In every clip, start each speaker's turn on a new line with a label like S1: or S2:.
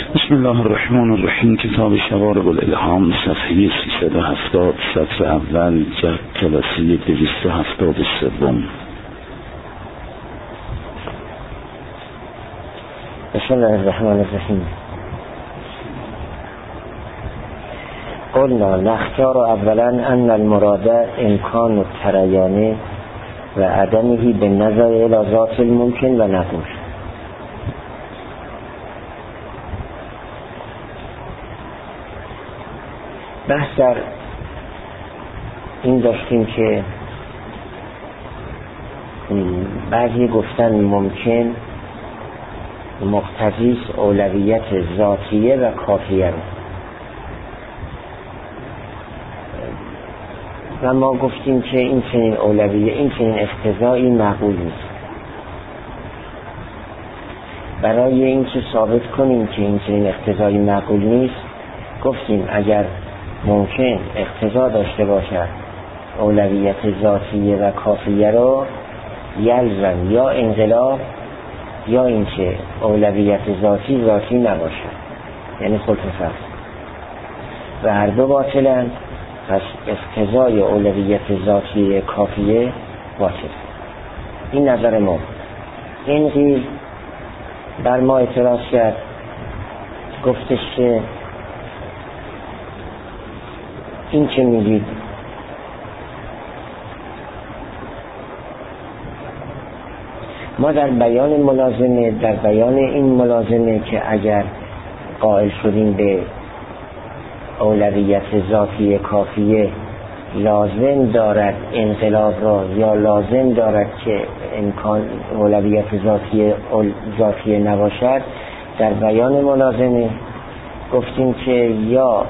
S1: بسم الله الرحمن الرحیم. کتاب شوارق الالهام، صفحه 370، سطر اول، جلسه 273.
S2: بسم الله الرحمن الرحیم. قلنا نختار اولا ان المراد امکان التریان و عدمه بالنظر الى ذات الممکن و نقول. بحث در این داشتیم که بعضی گفتن ممکن مقتضی است اولویت ذاتیه و کافیه رو، و ما گفتیم که این چنین اولویه، این چنین اقتضایی مقبول نیست. برای اینکه ثابت کنیم که این چنین اقتضایی مقبول نیست، گفتیم اگر ممکن اقتضا داشته باشد اولویت ذاتیه و کافیه رو، یلزم یا انقلاب یا اینکه اولویت ذاتی نباشد، یعنی خلطفت، و هر دو باطلند. پس اقتضای اولویت ذاتی کافیه باطل. این نظر ما. این قیل بر ما اعتراض کرد، گفتش که این چه میگید؟ ما در بیان این ملازمه که اگر قائل شدیم به اولویت ذاتی کافیه لازم دارد انقلاب را، یا لازم دارد که امکان اولویت ذاتی نباشد، در بیان ملازمه گفتیم که یا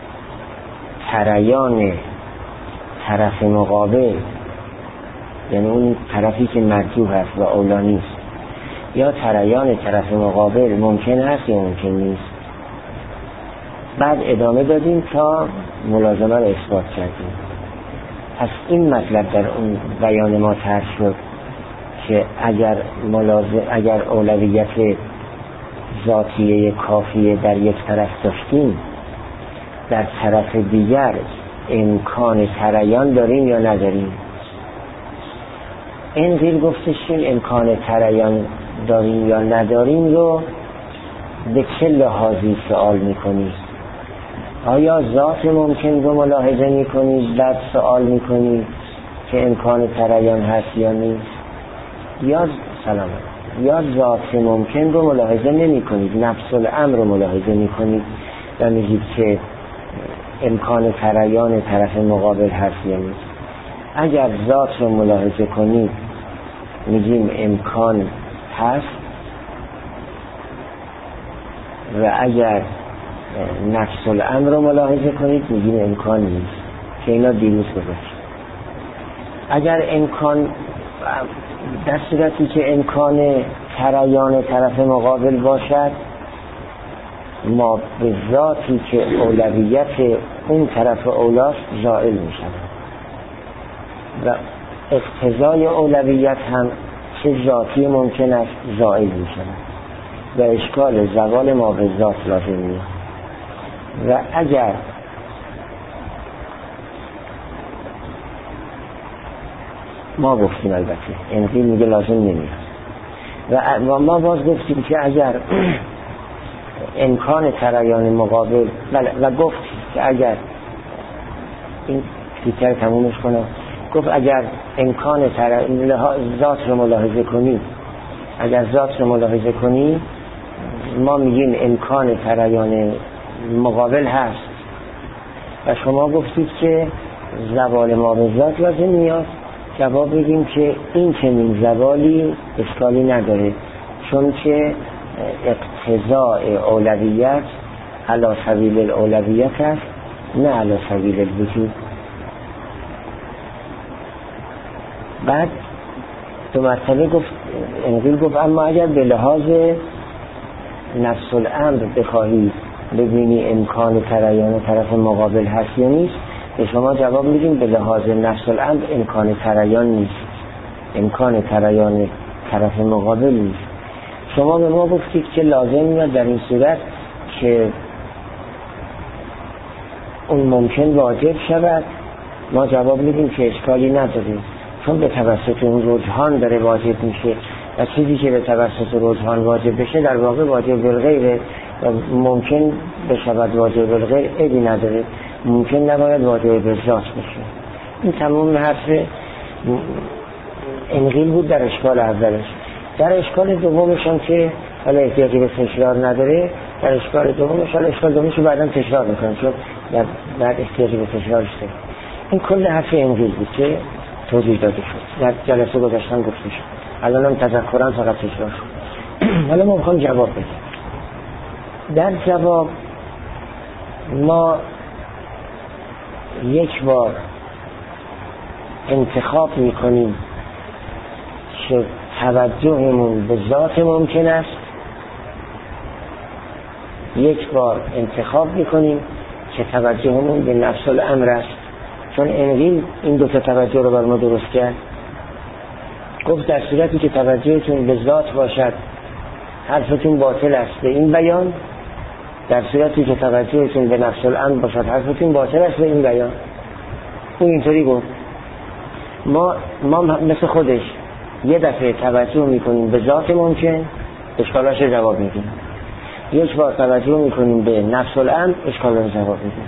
S2: تریان طرف مقابل، یعنی اون طرفی که مرجوح است و اولا نیست، یا تریان طرف مقابل ممکن است یا ممکن نیست. بعد ادامه دادیم تا ملازمه رو اثبات کردیم. پس این مطلب در اون بیان ما طرح شد که اگر اولویت ذاتیه کافیه در یک طرف داشتیم، در طرف دیگر امکان تریان داریم یا نداریم. این قیل گفتش که امکان تریان داریم یا نداریم رو به چه لحاظی سوال میکنید؟ آیا ذات ممکن رو ملاحظه میکنید بعد سوال میکنید که امکان تریان هست یا نیست، یا ذات ممکن رو ملاحظه نمی کنید، نفس الامر رو ملاحظه میکنید و میگید که امکان تریان طرف مقابل هست یا نیست. اگر ذات رو ملاحظه کنید میگیم امکان هست، و اگر نفس الامر رو ملاحظه کنید میگیم امکان نیست، که اینا دیروز گذاشت. اگر امکان، در صورتی که امکان تریان طرف مقابل باشد، ما به ذاتی که اولویت اون طرف اولاست زائل می شود، و اقتضای اولویت هم چه ذاتی ممکن است زائل می شود، و اشکال زوال ما به ذات لازم می. و اگر ما گفتیم البته انقیل میگه لازم نمیاد، و ما باز گفتیم که اگر امکان تریان مقابل، و گفت که اگر این فیتر تمومش کنم، گفت اگر امکان ذات رو ملاحظه کنی، اگر ذات رو ملاحظه کنی ما میگیم امکان تریان مقابل هست، و شما گفتید که زوال ما به ذات لازم میاد. جواب بگیم که این چنین زوالی اشکالی نداره، چون که اقتضاء اولویت علی سبیل الاولویت است، نه علی سبیل الوجود. بعد دو مرتبه گفت، انقیل گفت اما اگر به لحاظ نفس الامر بخواهی ببینی امکان تریان طرف مقابل هست یا نیست، به شما جواب میدیم به لحاظ نفس الامر امکان تریان نیست، امکان تریان طرف مقابل نیست. شما به ما گفتید که لازم میاد در این صورت که اون ممکن واجب شود، ما جواب میدیم که اشکالی نداره، چون به توسط اون رجحان داره واجب میشه و چیزی که به توسط رجحان واجب بشه در واقع واجب بالغیره و ممکن بشود واجب بالغیر، عیبی نداره، ممکن نباید واجب بالذات بشه. این تمام حرف انقیل بود در اشکال اولش. در اشکال دومش هم که حالا احتیاجی به تکرار نداره، در اشکال دومش حالا اشکال دومش رو بعدا تکرار میکنم چون بعد احتیاجی به تکرارش داره. این کل حرف انقیل بود که توضیح داده شد، در جلسه گذاشتن گفته شد، الان هم تذکران فقط تکرار شد. حالا ما میخوام جواب بدیم. در جواب ما یک بار انتخاب میکنیم که توجهمون به ذات ممکن است، یک بار انتخاب میکنیم که توجهمون به نفس الامر است، چون انقیل این دو تا توجه رو بر ما درست کرد. گفت در صورتی که توجهتون به ذات باشد حرفتون باطل است به این بیان، در صورتی که توجهتون به نفس الامر باشد حرفتون باطل است به این بیان. اون اینطوری گفت. ما مثل خودش یه دفعه توجه میکنیم به ذات ممکن، اشکالاش رو جواب میدیم، یک بار توجه میکنیم به نفس الامر، اشکالاش رو جواب میدیم.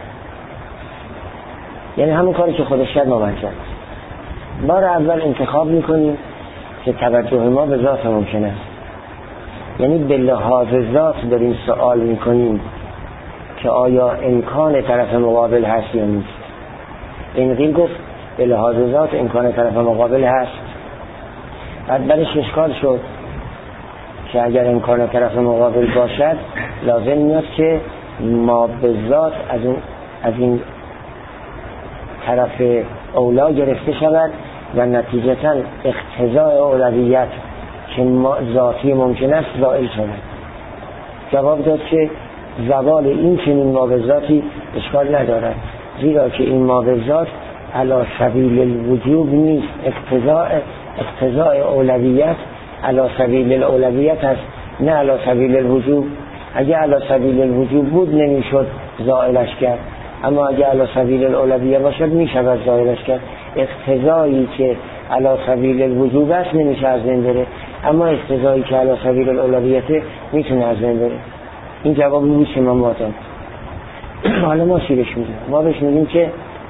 S2: یعنی همون کاری که خودش کرد ما کرد. بار اول انتخاب میکنیم که توجه ما به ذات ممکن است، یعنی به لحاظ ذات داریم سوال میکنیم که آیا امکان طرف مقابل هست یا نیست. انقیل گفت به لحاظ ذات امکان طرف مقابل هست. بعد برش اشکال شد که اگر امکان طرف مقابل باشد لازم میاد که ما به ذات از این طرف اولا گرفته شود و نتیجتا اقتضاء اولویت که ذاتی ممکن است زائل شود. جواب داد که زوال این چنین ما به ذاتی اشکال ندارد، زیرا که این ما به ذات علی سبیل الوجوب نیست، اقتضاء اولویت علی سبیل الاولویت است نه علی سبیل الوجوب. اگه علی سبیل الوجوب بود نمیشد زائلش کرد، اما اگه علی سبیل الاولویه باشد میشود زائلش کرد. اقتضایی که علی سبیل الوجوب است نمیشه از بین بره، اما اقتضایی که علی سبیل الاولویت میتونه از بین بره. این جواب بود که ما داد. حالا ما چی بهش میگیم؟ ما بهش میگیم که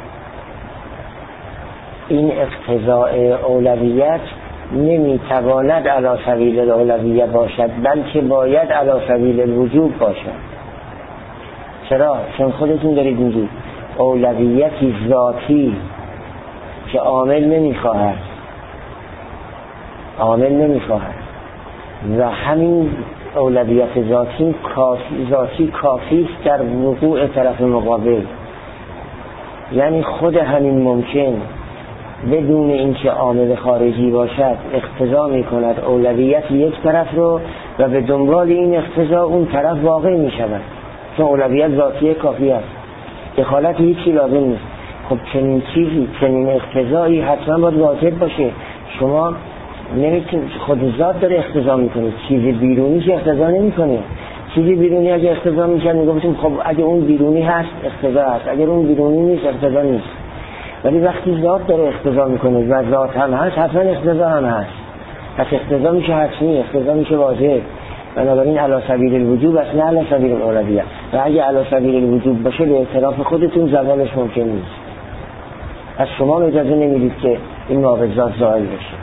S2: این اقتضاء اولویت نمیتواند علی سبیل الاولویه باشد، بلکه باید علی سبیل الوجوب باشد. چرا؟ چون خودتون دارید میگید اولویتی ذاتی که عامل نمیخواهد و همین اولویت ذاتی کافی است در وقوع طرف مقابل. یعنی خود همین ممکن بدون اینکه عامل خارجی باشد اقتضا میکند اولویت یک طرف رو و به دنبال این اقتضا اون طرف واقع میشود، چون اولویت ذاتی کافی است، دخالت هیچی لازم نیست. خب چنین چیزی، چنین اقتضایی حتما باید واجب باشه. شما نمیتونید، خود ذات داره اقتضا میکنه، چیزی بیرونیش اقتضا نمیکنه. چیزی بیرونی اگه اقتضا میکنه میگفتیم خب اگه اون بیرونی هست اقتضا هست، اگر اون بیرونی نیست اقتضا نیست. ولی وقتی ذات داره اقتضا میکنه و ذات هم هست حتما اقتضا هم هست، پس اقتضا میشه حتمی، اقتضا میشه واجب. بنابراین علی سبیل الوجوب است نه علی سبیل الاولویه. و اگه علی سبیل الوجوب باشه به اعتراف خودتون زوالش ممکن نیست. پس شما اجازه نمیدید که این معوضات زائل بشه.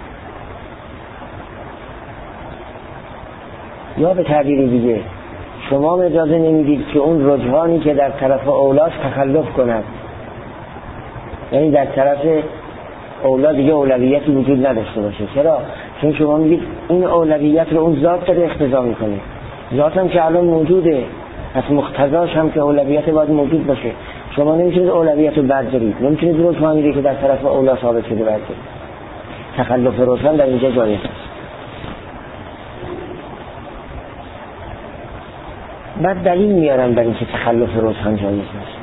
S2: یا به تعبیر دیگه شما اجازه نمیدید که اون رجحانی که در طرف اولاست تخلف کند، یعنی در طرف اولا دیگه اولویتی وجود نداشته باشه. چرا؟ چون شما میگید این اولویت رو اون ذات داره اقتضا میکنه، ذات هم که الان موجوده، پس مقتضاش هم که اولویت باید موجود باشه. شما نمیتونید اولویت رو بردارید، نمیتونید رجحانی که در طرف اولا ثابت شده بردارید. تخلف رجحان در اینجا جایز است. بعد دلیل میارن بر اینکه تخلف رجحان جایز است.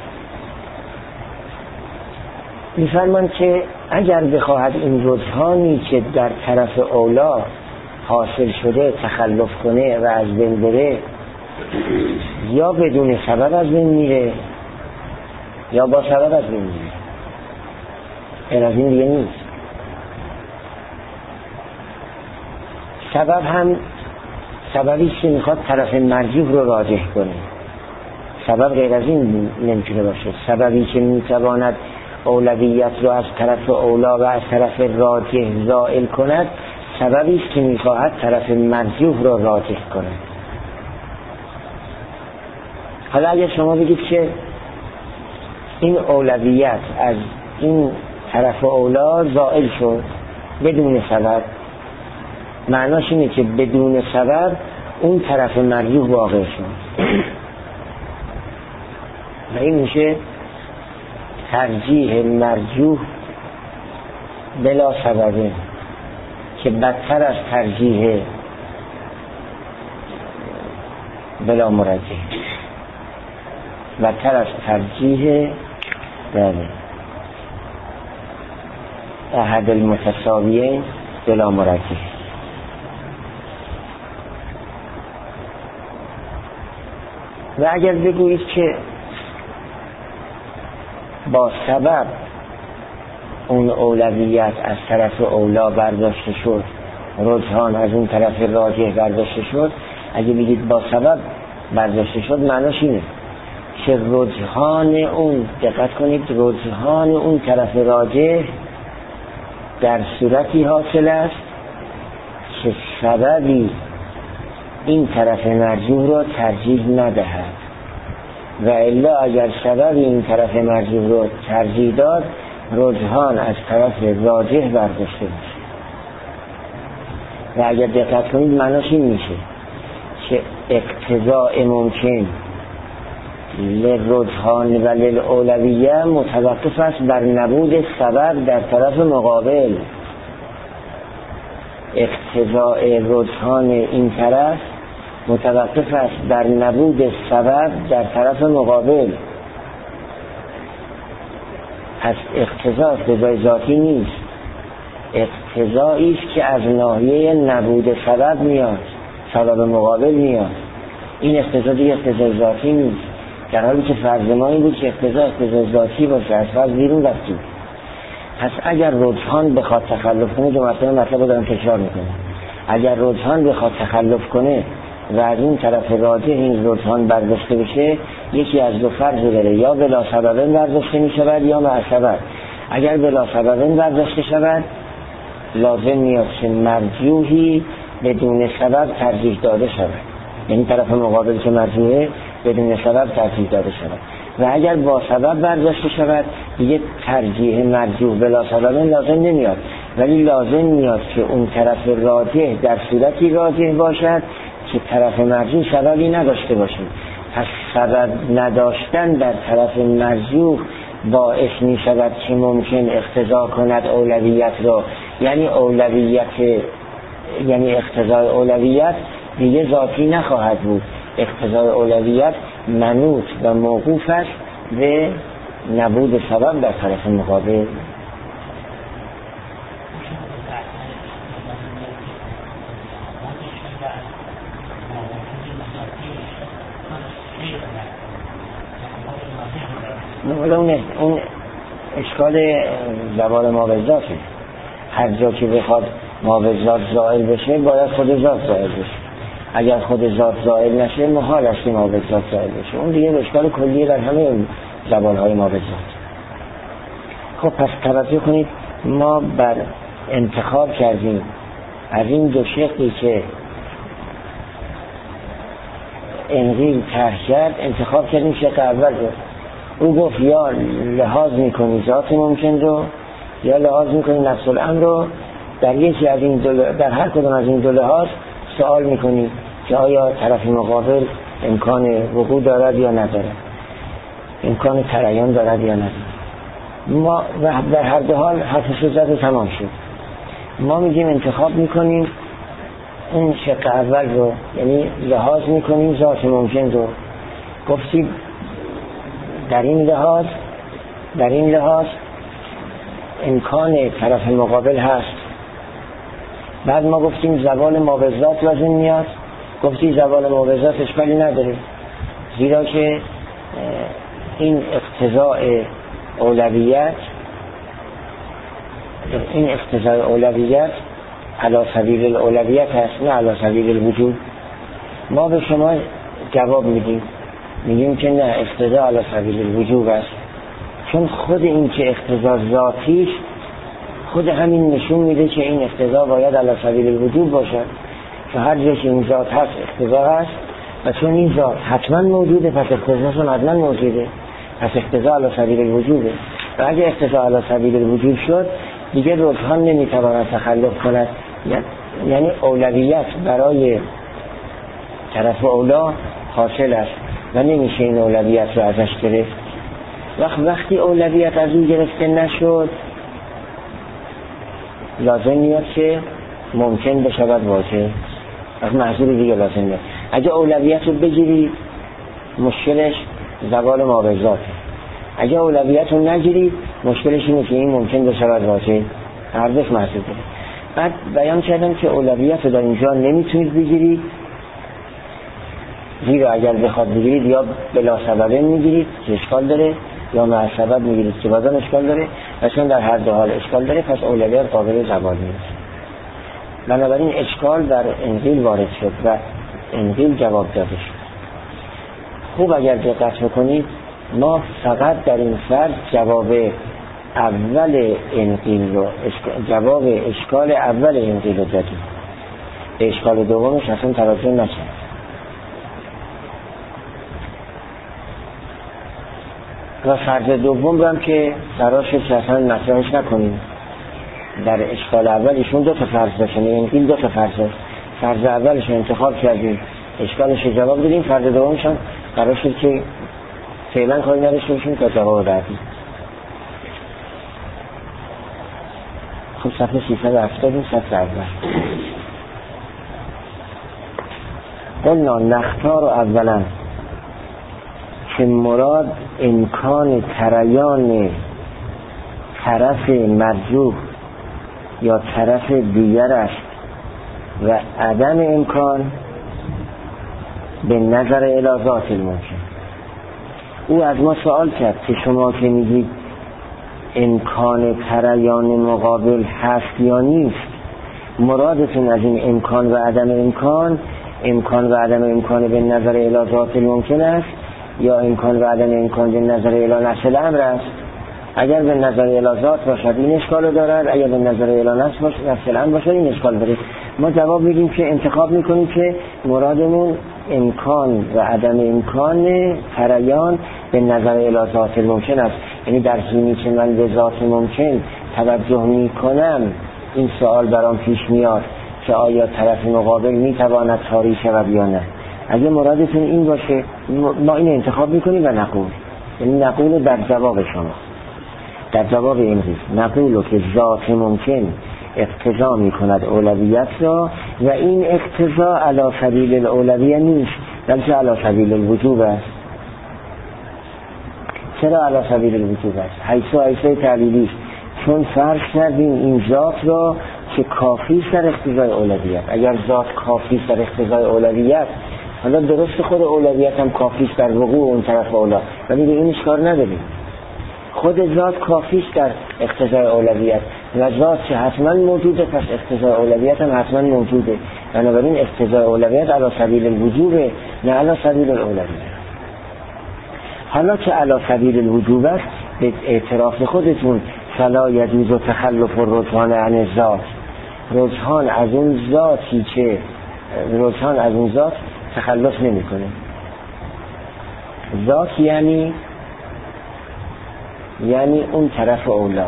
S2: میفرمان که اگر بخواهد این رجحانی که در طرف اولا حاصل شده تخلف کنه و از بین بره، یا بدون سبب از بین میره یا با سبب از بین میره، غیر از این دیگه نیست. سبب هم سببی که میخواد طرف مرجوح رو راجح کنه، سبب غیر از این نمیتونه باشه. سببی که میتواند اولویت رو از طرف اولا و از طرف راجح زائل کند، سببی است که میخواهد طرف مرجوح رو راجح کند. حالا اگر شما بگید که این اولویت از این طرف اولا زائل شد بدون سبب، معناش اینه که بدون سبب اون طرف مرجوح واقع شد و این میشه ترجیح مرجوح بلا سببه که بدتر از ترجیح بلا مرجح، بدتر از ترجیح احد المتساویین بلا مرجح. و اگر بگویید که با سبب اون اولویت از طرف اولا برداشته شد، رجحان از اون طرف راجح برداشته شد، اگه بگید با سبب برداشته شد، معناش اینه که رجحان اون، دقت کنید، رجحان اون طرف راجح در صورتی حاصل است که سببی این طرف مرجوح رو ترجیح ندهد، و الا اگر سبب این طرف مرجوح رو ترجیح داد، رجحان از طرف راجح برداشته میشه. و اگر دقت کنید معناش این میشه که اقتضاء ممکن للرجحان و للأولویه متوقف است بر نبود سبب در طرف مقابل. اقتضاء رجحان این طرف متوقف است بر نبود سبب در طرف مقابل. پس اقتضای ذاتی نیست، اقتضایی است که از ناحیه نبود سبب میاد، سبب مقابل میاد. این اقتضای ذاتی نیست، در حالی که فرض ما این بود که اقتضای ذاتی باشه، از فرض بیرون رفتیم. پس اگر رجحان بخواد تخلف کنه، دو مطلب رو دارم تکرار میکنه، اگر رجحان بخواد تخلف کنه و از این طرف راجح این رجحان برداشته بشه، یکی از دو فرض داره، یا بلا سبب برداشته می شود یا مع سبب. اگر بلا سبب برداشته شود، لازم میاد که مرجوحی بدون سبب ترجیح داده شود، یعنی طرف مقابل که مرجوحه بدون سبب ترجیح داده شود. و اگر با سبب برداشته شود، دیگه ترجیح مرجوح بلا سبب لازم نمیاد، ولی لازم میاد که اون طرف راجح در صورتی راجح باشد که طرف مرجوح سببی نداشته باشه. پس سبب نداشتن در طرف مرجوح باعث می شود که ممکن اقتضا کند اولویت را، یعنی اقتضای اولویت دیگه ذاتی نخواهد بود، اقتضای اولویت منوط و موقوف است به نبود سبب در طرف مقابل. اون اشکال زوال ما به ذاته. هر جا که بخواد ما به ذات زائل بشه، باید خود ذات زائل بشه. اگر خود ذات زائل نشه، محال است که ما به ذات زائل بشه. اون دیگه اشکال کلیه در همه زوالهای ما به ذات. خب پس توجه کنید، ما بر انتخاب کردیم از این دو شقی که انقیل طرح کرد، انتخاب کردیم شق اول رو. او گفت یا لحاظ میکنی ذات ممکن رو، یا لحاظ میکنی نفس الامر رو. در یکی از این در هر کدوم از این دو لحاظ سوال میکنی که آیا طرف مقابل امکان وقوع دارد یا ندارد، امکان تریان دارد یا ندارد. ما در هر دو حال حرف زده تمام شد. ما میگیم انتخاب میکنیم اون شق اول رو، یعنی لحاظ میکنیم ذات ممکن رو. گفتیم در این لحاظ امکان طرف مقابل هست. بعد ما گفتیم زوال ما به ذات لازم میاد، گفتی زوال موعظات اشکالی نداره، زیرا که این اقتضاء اولویت علی سبیل الاولویت هست، نه علی سبیل الوجوب. ما به شما جواب میگیم که نه، اقتضاء علی سبیل الوجوب است، چون خود این که اقتضاء ذاتیش خود همین نشون میده که این اقتضاء باید علی سبیل الوجوب باشد، که هر جا که این ذات هست اقتضاء هست، و چون این ذات حتما موجوده پس اقتضاء حتما موجوده، پس اقتضاء علی سبیل الوجوبه. و اگه اقتضاء علی سبیل الوجوب شد دیگه رجحان نمیتواند تخلف کند، یعنی اولویت برای طرف اولا حاصل است و نمیشه این اولویت رو ازش گرفت. وقتی اولویت از اون گرفته نشد لازم میاد که ممکن بشود واجب، از محضور دیگه لازم میاد. اگه اولویت رو بگیری مشکلش زوال موعظات، اگه اولویت رو نگیری مشکلش اینه که این ممکن بشود واجب، هر دوش محضور داره. بعد بیان کردم که اولویت رو در اینجا نمیتونید بگیرید، زیرا اگر بخواد بگیرید یا بلا سببه میگیرید که اشکال داره، یا مع سبب میگیرید که بازم اشکال داره، و چون در هر دو حال اشکال داره پس اولویت قابل زوال نیست. بنابراین اشکال در انجیل وارد شد و انجیل جواب داده شد. خوب اگر دقت بکنید ما فقط در این فرض جواب اول انجیل رو جواب اشکال اول انجیل رو دادیم، به اشکال دومش اصلا توجه نشد. و فرض دوم رو هم که تراشش اصلا مطرحش نکنیم. در اشکال اولشون دو تا فرض داشتن، این دو تا فرض هست. فرض اولش انتخاب کردیم، اشکالش جواب دادیم، فرض دومش هم قرار شد که فعلا کاری نداشته باشیم تا جواب دادیم. خب صفحه 370 صفحه اول قلنا نختار اولا که مراد امکان تریان طرف مرجوح یا طرف دیگر است و عدم امکان به نظر الی ذات الممکن. او از ما سوال کرد که شما که میگید امکان تریان مقابل هست یا نیست، مرادتون از این امکان و عدم امکان، امکان و عدم امکان به نظر الی ذات الممکن است یا امکان و عدم امکان به نظر الی نفس الامر است؟ اگر به نظر الی ذات باشد این اشکال دارد، اگر به نظر الی نفس الامر باشد این اشکال داره. ما جواب میدیم که انتخاب میکنیم که مرادمون امکان و عدم امکان تریان به نظر الی ذات الممکن است. یعنی در حینی که من به ذات ممکن توجه میکنم این سوال برام پیش میاد که آیا طرف مقابل میتواند طاری شود یا نه. اگه مرادتون این باشه ما این انتخاب میکنیم و نقول، یعنی نقول در جواب شما، در جواب این ریز نقول که ذات ممکن اقتضا میکند اولویت را و این اقتضا علی سبیل الاولویه نیست بلکه علی سبیل الوجوب است. چرا علی سبیل الوجوب است؟ حیث تعلیلی، چون فرض کردیم این ذات را که کافی در اقتضای اولویت. اگر ذات کافی در اقتضای اولویت، حالا درست خود اولویت هم کافی در وقوع اون طرف اولا، ولی به این اشکار نداریم. خود ذات کافی در اقتضای اولویت و ذات که حتما موجوده پس اقتضای اولویت هم حتما موجوده. بنابراین اقتضای اولویت علی سبیل الوجوب نه علی سبیل الاولویت. حالا که علی سبیل الوجوب است به اعتراف خودتون فلا یجوز تخلف الرجحان عن الذات، رجحان از اون ذاتی که رجحان از اون ذات تخلف نمیکنه. ذات یعنی اون طرف اولا.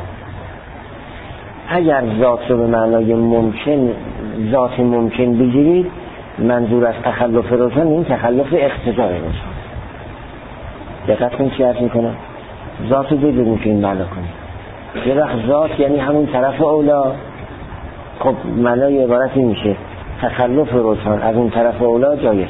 S2: اگر ذات رو به معنای ممکن ذات ممکن بگیرید منظور از تخلف رجحان این تخلف اقتضای رجحان. دقت کنید چی عرض میکنم؟ ذات رو بدونیم که این معنا کنید. یه وقت ذات یعنی همون طرف اولا، خب معنای عبارت این میشه تخلف رجحان از اون طرف اولا جایز.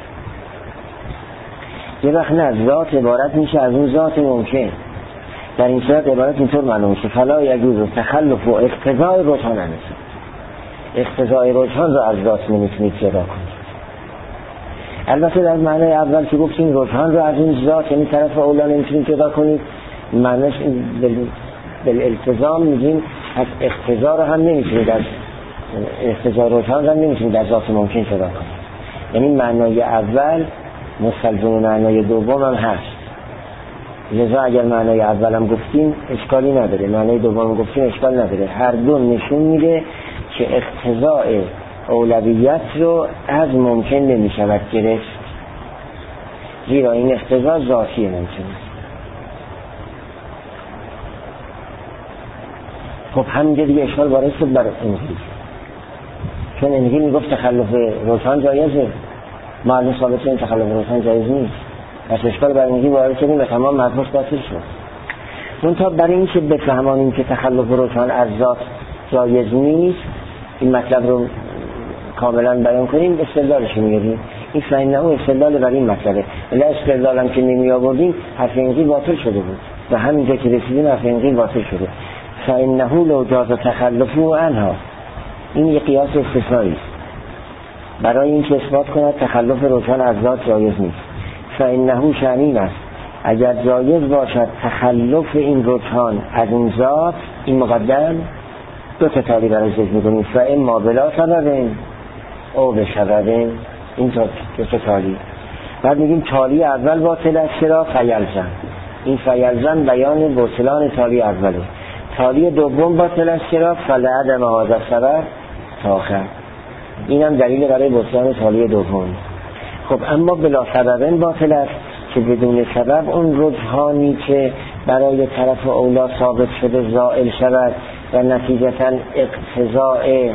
S2: یه وقت نه، ذات عبارت میشه از اون ذات ممکن. در این صورت عبارت اینطور معلوم میشه فلا یجوز تخلف و اقتضای رجحان هست. اقتضای رجحان رو از ذات نمیتونید جدا کنید. البته در معنای اول که گفتیم رجحان رو از این ذات، یعنی طرف اولا نمیتونیم جدا کنید، معنیش بالالتزام میگیم از اقتضا رو هم نمیتونید، از اقتضا رجحان رو هم نمیتونید در ذات ممکن جدا کنید. یعنی معنای اول مستلزم معنای دوم هم هست، لذا اگر معنای اولم گفتیم اشکالی نداره، معنای دوم گفتیم اشکال نداره. هر دو نشون میده که اقتضاء اولویت رو از ممکن نمیشود گرفت، زیرا این اقتضاء ذاتیه ممکنه. خب همینجا دیگه اشکال وارد شد بر انجیل، چون انجیل میگفت تخلف رجحان جایزه، معلوم ثابت این تخلف رجحان جایز نیست، پس اشکال بر انجیل وارد شدیم و تمام مبحث باطل شد. منتها برای اینکه بفهمانیم که تخلف رجحان از ذات جایز نیست، این مطلب رو کاملا بیان کنیم، استدلالش میاریم. این فإنه استدلال بر این مطلبه، ولی استدلالم که نمی آوردیم حرف انجیل باطل شده بود و همینجا که رسیدیم حرف انجیل باطل شده. فإنه لو جاز تخلفه عنها، این یک قیاس استثنایی است برای اینکه اثبات کند تخلف رجحان از ذات جایز نیست. فإنه شأن است اگر جایز باشد تخلف این رجحان از این ذات، این مقدم دو تا تالی برای ذکر می‌کنیم، فإما بلا سبب او به سبب، این دو تا تالی. بعد میگیم تالی اول باطل است، چرا؟ فیلزم، این فیلزم بیان بطلان تالی اوله. تالی دوم باطل است، چرا؟ فلعدم هذا السبب تاخر، اینم دلیل برای بطلان تالی دوم. خب اما بلا سبب باطل است که بدون سبب اون رجحانی که برای طرف اولا ثابت شده زائل شود و نتیجتا اقتضاء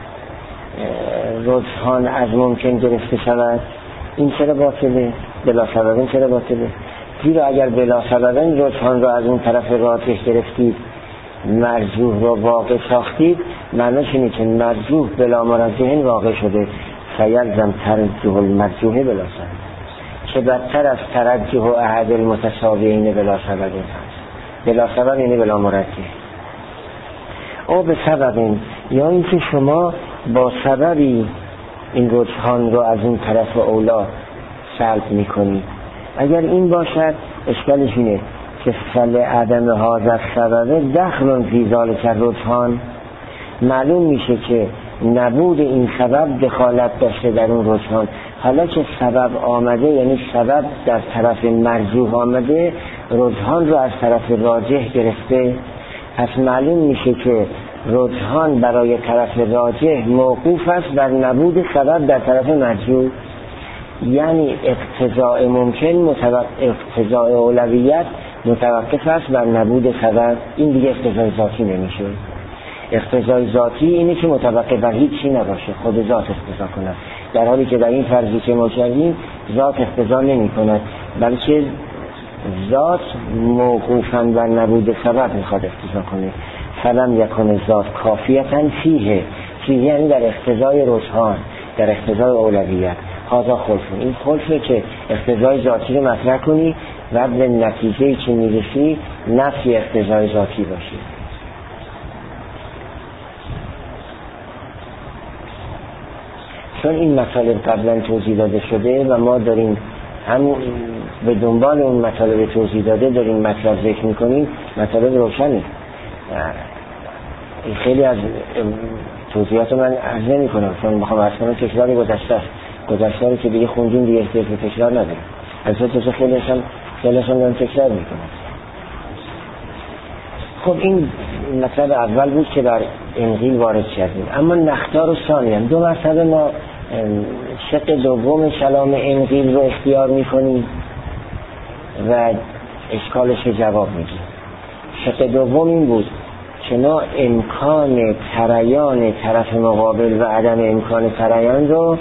S2: رجحان از ممکن گرفته شود. این چرا باطله؟ بلا سبب چرا باطله؟ زیرا اگر بلا سبب رجحان را از اون طرف راجح گرفتید، مرجوح را واقع ساختید، معنیش اینه که مرجوح بلا مرجح واقع شده، فیلزم ترجح المرجوح بلا سبب، که بدتر از ترجح احد المتساویین بلا سبب هست. بلا سبب یعنی بلا مرجح. او به سبب، یا اینکه شما با سببی این رجحان رو از این طرف اولا سلب میکنید. اگر این باشد اشکالش اینه که فلعدم هذا السبب دخل فی ذلک الرجحان، معلوم میشه که نبود این سبب دخالت داشته در اون رجحان. حالا که سبب آمده، یعنی سبب در طرف مرجوح آمده، رجحان رو از طرف راجح گرفته، پس معلوم میشه که رجحان برای طرف راجح موقوف است بر نبود سبب در طرف مرجوح. یعنی اقتضاء ممکن اقتضاء اولویت متوقف است بر نبود سبب. این دیگه اقتضای ذاتی نمیشه. اقتضای ذاتی اینه که متوقف بر هیچی نباشه، خود ذات اقتضا کند، در حالی که در این فرضی که ما کردیم ذات اقتضا نمی کند، بلکه ذات موقوفاً بر نبود سبب میخواد اقتضا کنه. فلم یکن ذات کافیتاً فیه یعنی در اقتضای رجحان، در اقتضای اولویت. هذا خلف، این خلفه که اقتضای ذاتی رو مطرح کنی و به نتیجه‌ای که میرسی نفی اقتضای ذاتی باشی. چون این مطالب قبلا توضیح داده شده و ما داریم همون به دنبال اون مطالب توضیح داده داریم مطلب ذکر میکنیم، مطالب روشنه. خیلی از توضیحات من عرض نمی کنم چون بخوام عرض کنم تکرار گذشته رو که دیگه خوندیم دیگه احتیاج به تکرار نداریم. البته خیلی هاشون دارم تکرار میکنم. خب این مطلب اول بود که بر انقیل وارد شدیم. اما نختار و ثانی هم دو مرتبه ما شق دوم کلام انقیل رو اختیار میکنیم و اشکالش جواب میدیم. شق دوم این بود که ما امکان تریان طرف مقابل و عدم امکان تریان رو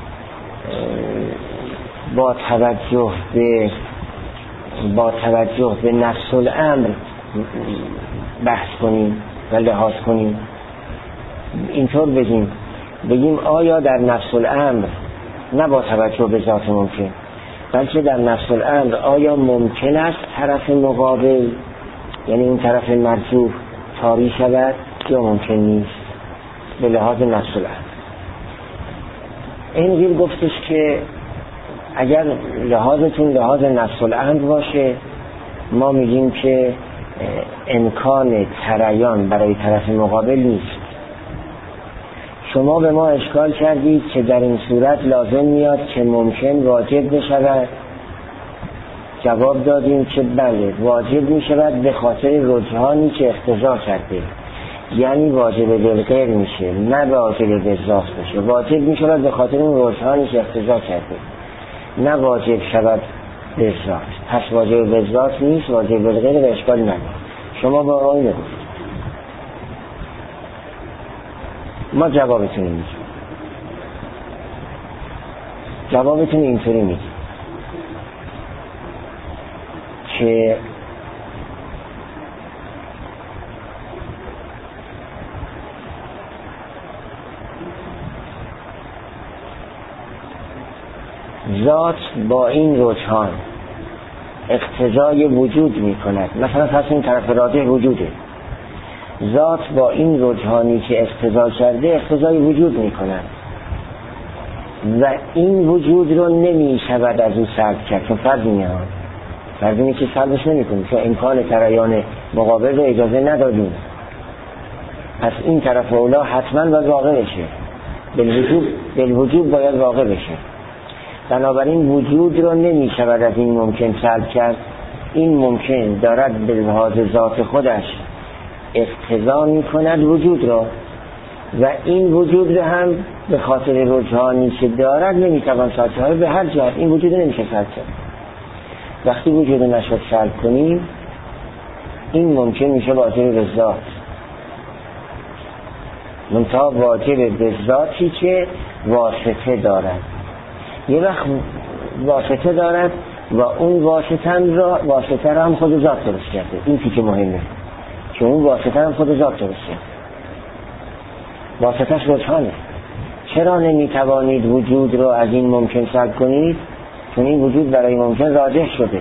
S2: با توجه به نفس الامر بحث کنیم و لحاظ کنیم. اینطور بگیم آیا در نفس الامر، نه با توجه به ذات ممکن، بلکه در نفس الامر آیا ممکن است طرف مقابل، یعنی این طرف مرجوح، طاری شود یا ممکن نیست به لحاظ نفس الامر. انقیل گفتش که اگر لحاظتون لحاظ نفس الامر باشه، ما میگیم که امکان تریان برای طرف مقابل نیست. شما به ما اشکال کردید که در این صورت لازم میاد که ممکن واجب بشود. جواب دادیم که بله، واجب میشود به خاطر رجحانی که اقتضا کرده، یعنی واجب بالغیر میشه، نه واجب بالذات بشه. واجب میشود به خاطر اون رجحانی که اقتضا کرده، نه واجب شود بالذات. پس واجب بالذات نیست، واجب بالغیر به اشکال نداره. شما با آقای نگفتید، ما جوابتون میدیم. جوابتون اینطوری میدیم که ذات با این رجحان اقتضای وجود می کند. مثلا پس این طرف راجع وجوده، ذات با این رجحانی که اقتضا کرده اقتضای وجود می کند و این وجود رو نمی شود از او سلب کرد، چون فرض می آن فرض می که سلبش نمی کنیم، چون امکان تریان مقابل رو اجازه ندادیم. پس این طرف اولا حتما باید واقع بشه، بالوجود باید واقع بشه. بنابراین وجود رو نمی شود از این ممکن سلب کرد. این ممکن دارد به لحاظ ذات خودش اقتضا می کند وجود را، و این وجود رو هم به خاطر رجحانی که دارد نمی توان سلب کرد. به هر جهت این وجود نمیشه سلب کرد. وقتی وجود نشد سلب کنیم، این ممکن میشه واجب به ذات، منتها واجب به ذاتی که واسطه دارد. یه وقت واسطه دارد و اون واسطه را هم خود ذات درست کرده. این که مهمه که اون واسطه هم خود ذات درست کرده. واسطهش رجحانه. چرا نمیتوانید وجود را از این ممکن سلب کنید؟ چون این وجود برای ممکن راجح شده.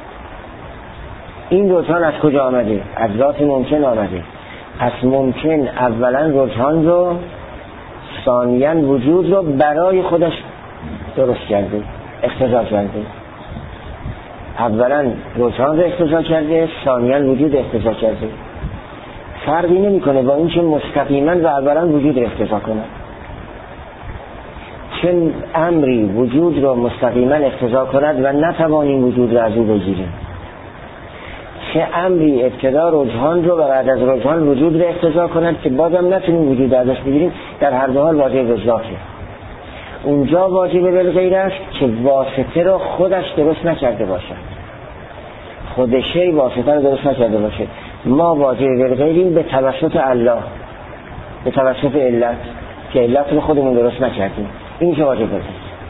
S2: این رجحان از کجا آمده؟ از ذات ممکن آمده. پس ممکن اولا رجحان رو، ثانیاً وجود رو برای خودش درست کرده، اقتضا کرده. اولا رجحان رو اقتضا کرده، ثانیاً وجود اقتضا کرده. فرقی نمیکنه با این که مستقیما و اولا وجود رو اقتضا کنه. چون امری وجود رو مستقیما اقتضا کند و نتوانیم وجود رو از او بگیریم، چه امری ابتدا رجحان رو و بعد از رجحان وجود رو اقتضا کند که بازم نتونیم وجود رو ازش بگیریم، در هر دو حال واجب به ذاته. اونجا واجب بالغیر است که واسطه رو خودش درست نکرده باشد، خود شی واسطه رو درست نکرده باشه. ما واجب بالغیریم به توسط الله، به توسط علت، که علت رو خودمون درست نکردیم. این که واجب بالغیر.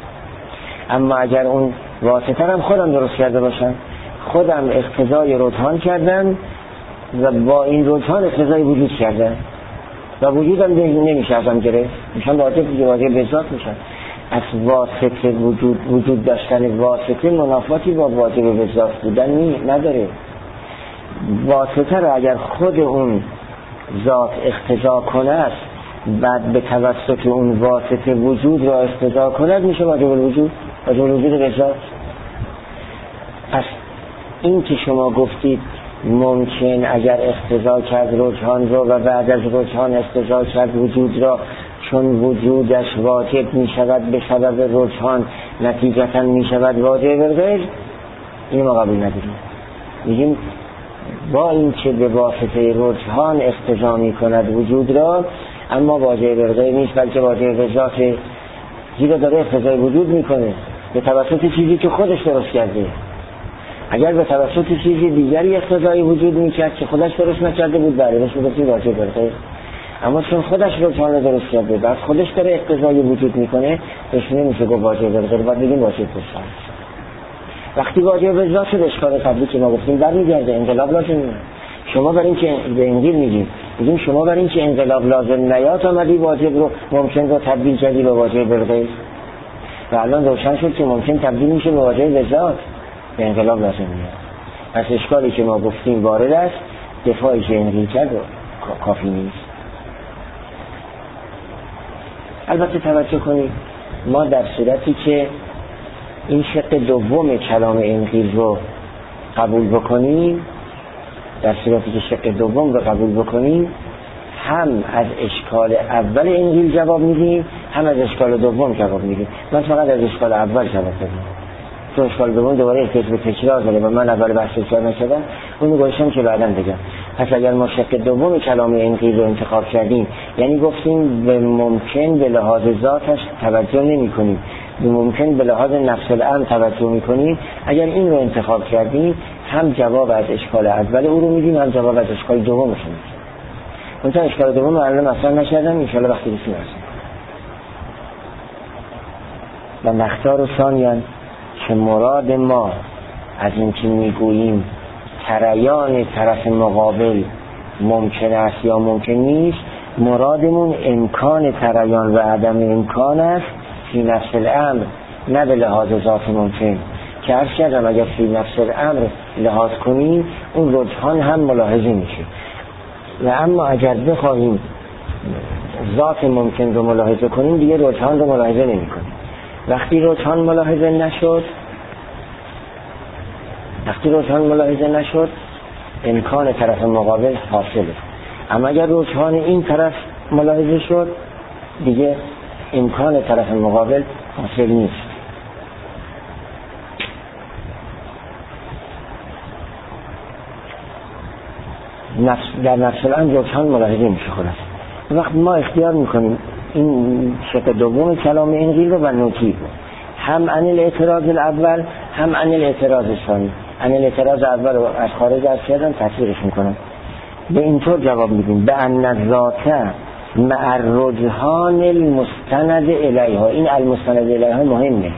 S2: اما اگر اون واسطه هم خودم درست کرده باشم، خودم اقتضای رجحان کردم و با این رجحان اقتضای وجود کردم و وجودم نمیشه ازم گرفت، میشن واجب دیگه، واجب به ذات میشن. از واسطه وجود داشتن واسطه منافاتی با واجب به ذات بودن نداره. واسطه رو اگر خود اون ذات اقتضا کند، بعد به توسط اون واسطه وجود را اقتضا کند، میشه واجب الوجود، واجب الوجود به ذات. پس این که شما گفتید ممکن اگر اقتضا کرد رجحان رو و بعد از رجحان اقتضا کرد وجود را، چون وجودش واجب می شود به سبب رجحان، نتیجتا می شود واجب بالغیر، این ما قبول نداریم. میگیم با این که به واسطه رجحان اقتضا می کند وجود را، اما واجب بالغیر نیست، بلکه واجب به ذات. زیرا داره اقتضای وجود می کنه به توسط چیزی که خودش درست کرده. اگر به توسط چیزی دیگری اقتضای وجود میکرد که خودش درست نکرده بود، بله بهش میگفتیم واجب بالغیر. اما چون خودش رجحان رو درست کرده، بعد خودش داره اقتضای وجود میکنه، بهش نمیشه گفت واجب بالغیر، باید بگیم واجب بالغیر. وقتی واجب بالغیر شد، اشکال قبلی که ما گفتیم برمیگرده، انقلاب لازم نیست. شما برای اینکه به انجیل میگیم شما برای اینکه انقلاب لازم نیاد آمدی واجب رو ممکن رو تبدیل کردی به واجب بالغیر، و الان روشن شد که ممکن تبدیل میشه به واجب به ذات، به انقلاب لازم نیست. پس اشکالی که ما گفتیم وارد است، دفاعی که انجیل کرد کافی نیست. البته توجه کنید، ما در صورتی که این شق دوم کلام انجیل رو قبول بکنیم، در صورتی که شق دوم رو قبول بکنیم، هم از اشکال اول انجیل جواب میدیم، هم از اشکال دوم جواب میدیم. من فقط از اشکال اول جواب دادم، تو اشکال دوم دوباره احتیاج به تکرار داره و من اول بحث تکرار نکردم، اونو گذاشتم که بعداً بگم. پس اگر ما شق دوم کلام انجیل رو انتخاب کردیم، یعنی گفتیم به ممکن به لحاظ ذاتش توجه نمی کنیم، به ممکن به لحاظ نفس الامر توجه می کنیم، اگر این رو انتخاب کردیم هم جواب از اشکال اول او رو میدیم، هم جواب از اشکال دومش رو میدیم. منتها اشکال دوم رو الان اصلا نشدم، انشاءالله وقتی رسیم هستیم. و نختار ثانیاً که مراد ما از این که میگوییم تریان طرف مقابل ممکن است یا ممکن نیست، مرادمون امکان تریان و عدم امکان است فی نفس الامر، نه به لحاظ ذات ممکن، که عرض کردم اگر فی نفس الامر لحاظ کنیم اون رجحان هم ملاحظه میشه. و اما اگر بخواهیم ذات ممکن رو ملاحظه کنیم دیگه رجحان رو ملاحظه نمی کنیم. وقتی رجحان ملاحظه نشد امکان طرف مقابل حاصله. اما اگر رجحان این طرف ملاحظه شد دیگه امکان طرف مقابل حاصل نیست. در نفس الامر رجحان ملاحظه میشه. خلاص وقتی ما اختیار میکنیم این شق دوم کلام انجیل رو و نوکی هم عن الاعتراض الاول هم عن الاعتراض الثانی، عن الاعتراض اول رو از خارج از کردن تطبیقش میکنم، به اینطور جواب میدیم به ان الذات مع الرجحان المستند الیها. این المستند الیها مهمه.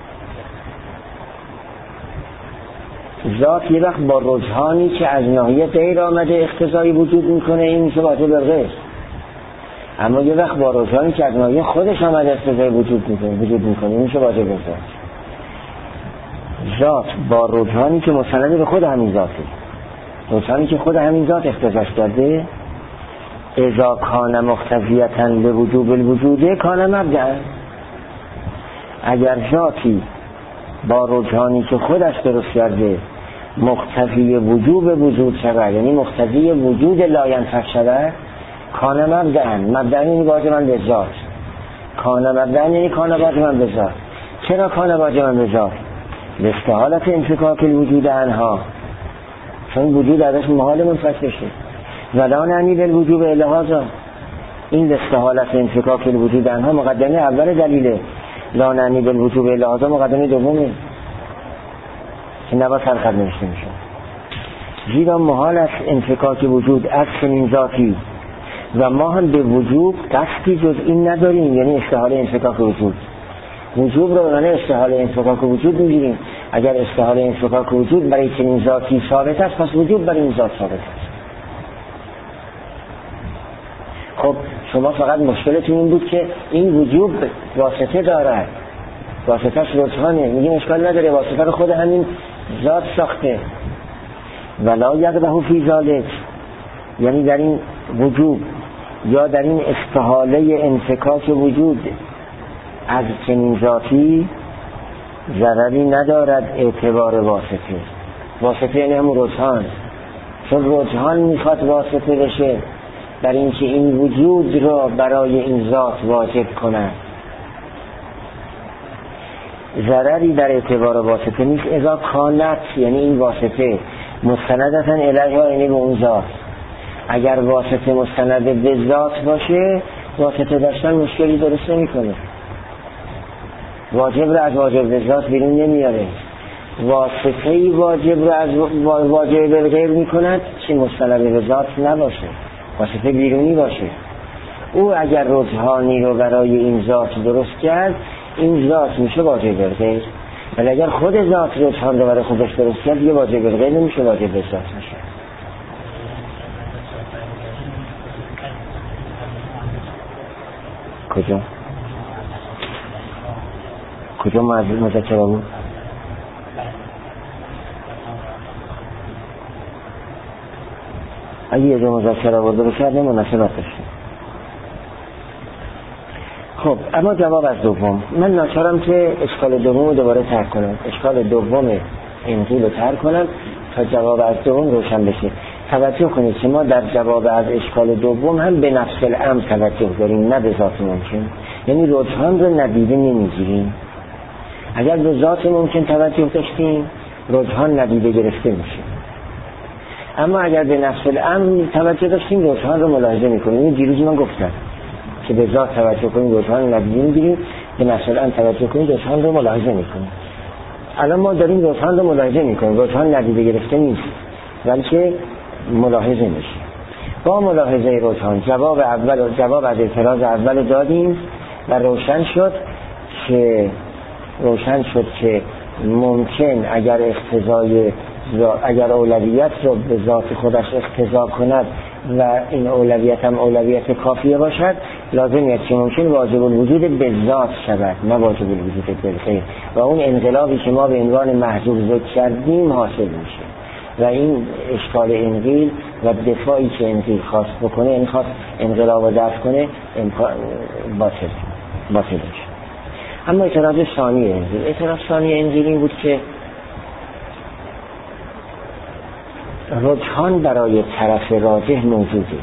S2: ذات یه وقت با رجحانی که از ناحیه غیر آمده اقتضایی وجود میکنه، این میشه واجب الغیر. اما یه وقت با رجحانی که از ناحیه خودش آمده اقتضایی وجود میکنه این میشه واجب الغیر. ذات با رجحانی که مستند به خود همین ذاته، رجحانی که خود همین ذات اقتضاش کرده، اذا کان مقتضیتا به وجوب الوجوده کان مبدأ. اگر ذاتی با رجحانی که خودش درست کرده مقتضی وجوب وجود شود، یعنی مقتضی وجود لا ینفک شود، کان مبدأ. مبدأ یعنی واجباً به ذات. کان مبدأ یعنی کان واجباً به ذات. چرا کان واجباً به ذات؟ لاستحالت انفکاک الوجود عنها، چون وجود ازش محال منفک بشه. ولا نعنی بالوجوب لهذا، این لاستحالت انفکاک الوجود عنها مقدمه اول دلیله، لا نعنی بالوجوب لهذا مقدمه دومه که نباید سرخط نوشته میشه. زیرا محال است انفکاک وجود از چنین ذاتی و ما هم به وجوب قصدی جز این نداریم، یعنی استحاله انفکاک وجود. وجوب رو معنی استحاله انفکاک وجود میگیریم. اگر استحاله انفکاک وجود برای چنین ذاتی ثابت است، پس وجود برای این ذات ثابت است. خب شما فقط مشکلتون این بود که این وجوب واسطه دارد، واسطهش رجحانه، میگیم اشکال نداره، واسطه رو خود همین ذات ساخته. ولا یقدح فی ذلک، یعنی در این وجوب یا در این استحاله انفکاک وجود از چنین ذاتی ضرری ندارد اعتبار واسطه. واسطه یعنی همون رجحان، چون رجحان میخواد واسطه بشه در اینکه این وجود را برای این ذات واجب کند. ضرری در اعتبار واسطه نیست. اذا کانت، یعنی این واسطه مستندتاً الیها، یعنی به اون ذات. اگر واسطه مستند به ذات باشه، واسطه داشتن مشکلی درست نمی‌کنه. واجب را از واجب به ذات بیرون نمیاره. واسطه‌ای واجب را از واجب به غیر می‌کند که مستند به ذات نباشه، واسطه بیرونی باشه. او اگر رجحانی رو برای این ذات درست کرد، این ذات میشه واجب به غیر. ولی اگر خود ذات رجحان رو برای خودش درست کرد، یه واجب به غیر نمیشه، واجب به ذات میشه. کجا مذکره بود؟ اگه یه جا مذکره بود رو کرده مناسبت داشته. خب خب اما جواب از دوم، من ناچارم که اشکال دوم رو دوباره ترک کنم، اشکال دوم انجیل رو ترک کنم تا جواب از دوم روشن بشه. توجه کنید که ما در جواب از اشکال دوم هم به نفس الامر توجه داریم، نه به ذات ممکن. یعنی رجحان رو ندیده نمیگیریم. اگر به ذات ممکن توجه داشتیم رجحان ندیده گرفته میشه، اما اگر به نفس الامر توجه داشتیم رجحان رو ملاحظه میکنیم. این دیروز من گفتم که به ذات توجه کنیم رجحان رو ندیده میگیریم، به نفس الامر توجه کنیم رجحان رو ملاحظه میکنیم. الان ما داریم رجحان رو ملاحظه میکنیم، رجحان ندیده گرفته نیست بلکه ملاحظه میشه. با ملاحظه رجحان جواب از اعتراض اول دادیم و روشن شد که ممکن اگر اولویت رو به ذات خودش اقتضا کند و این اولویت هم اولویت کافیه باشد، لازم است که ممکن واجب الوجود به ذات شود نه واجب الوجود بالغیر، و اون انقلابی که ما به عنوان محذور ذکر کردیم حاصل میشه و این اشکال انقیل و دفاعی که انقیل خواست بکنه، این خواست انقلاب رو دفع کنه، باطل میشه. اما اعتراض ثانی انقیل این بود که رجحان برای طرف راجح موجوده،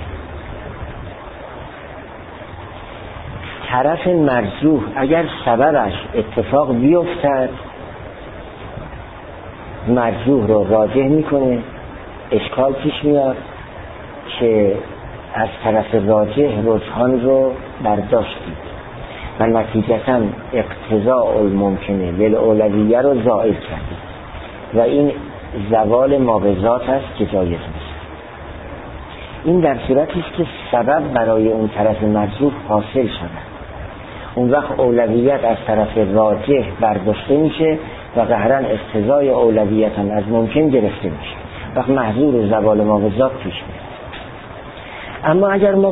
S2: طرف مرجوح اگر سببش اتفاق بیفتد مرجوح رو راجح میکنه. اشکال پیش میاد که از طرف راجح رجحان رو برداشتید و نتیجتا اقتضاء الممکنه للاولویه رو زائل کردید و این زوال ما به ذات است که جایز نیست. این در صورتی است که سبب برای اون طرف مرجوح حاصل شود، اون وقت اولویت از طرف راجح برداشته میشه و قهرن اقتضای اولویت هم از ممکن گرفته میشه، وقت محذور و زوال ما به ذات پیش میاد. اما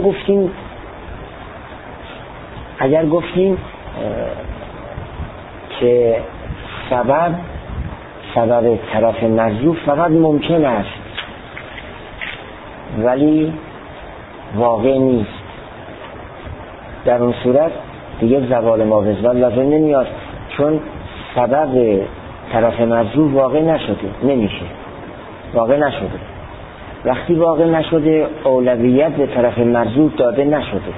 S2: اگر گفتیم که سبب طرف مرجوح فقط ممکن است ولی واقع نیست، در اون صورت دیگه زوال ما به ذات لازم نمیاد، چون سبب طرف مرجوح واقع نشده. وقتی واقع نشده اولویت به طرف مرجوح داده نشده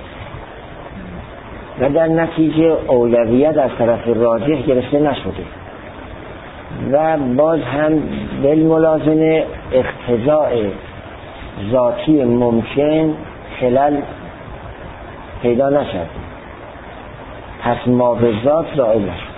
S2: و در نتیجه اولویت از طرف راجح گرفته نشده و باز هم بالملازمه اقتضاء ذاتی ممکن خلل پیدا نشد، پس ما به ذات زائل نشد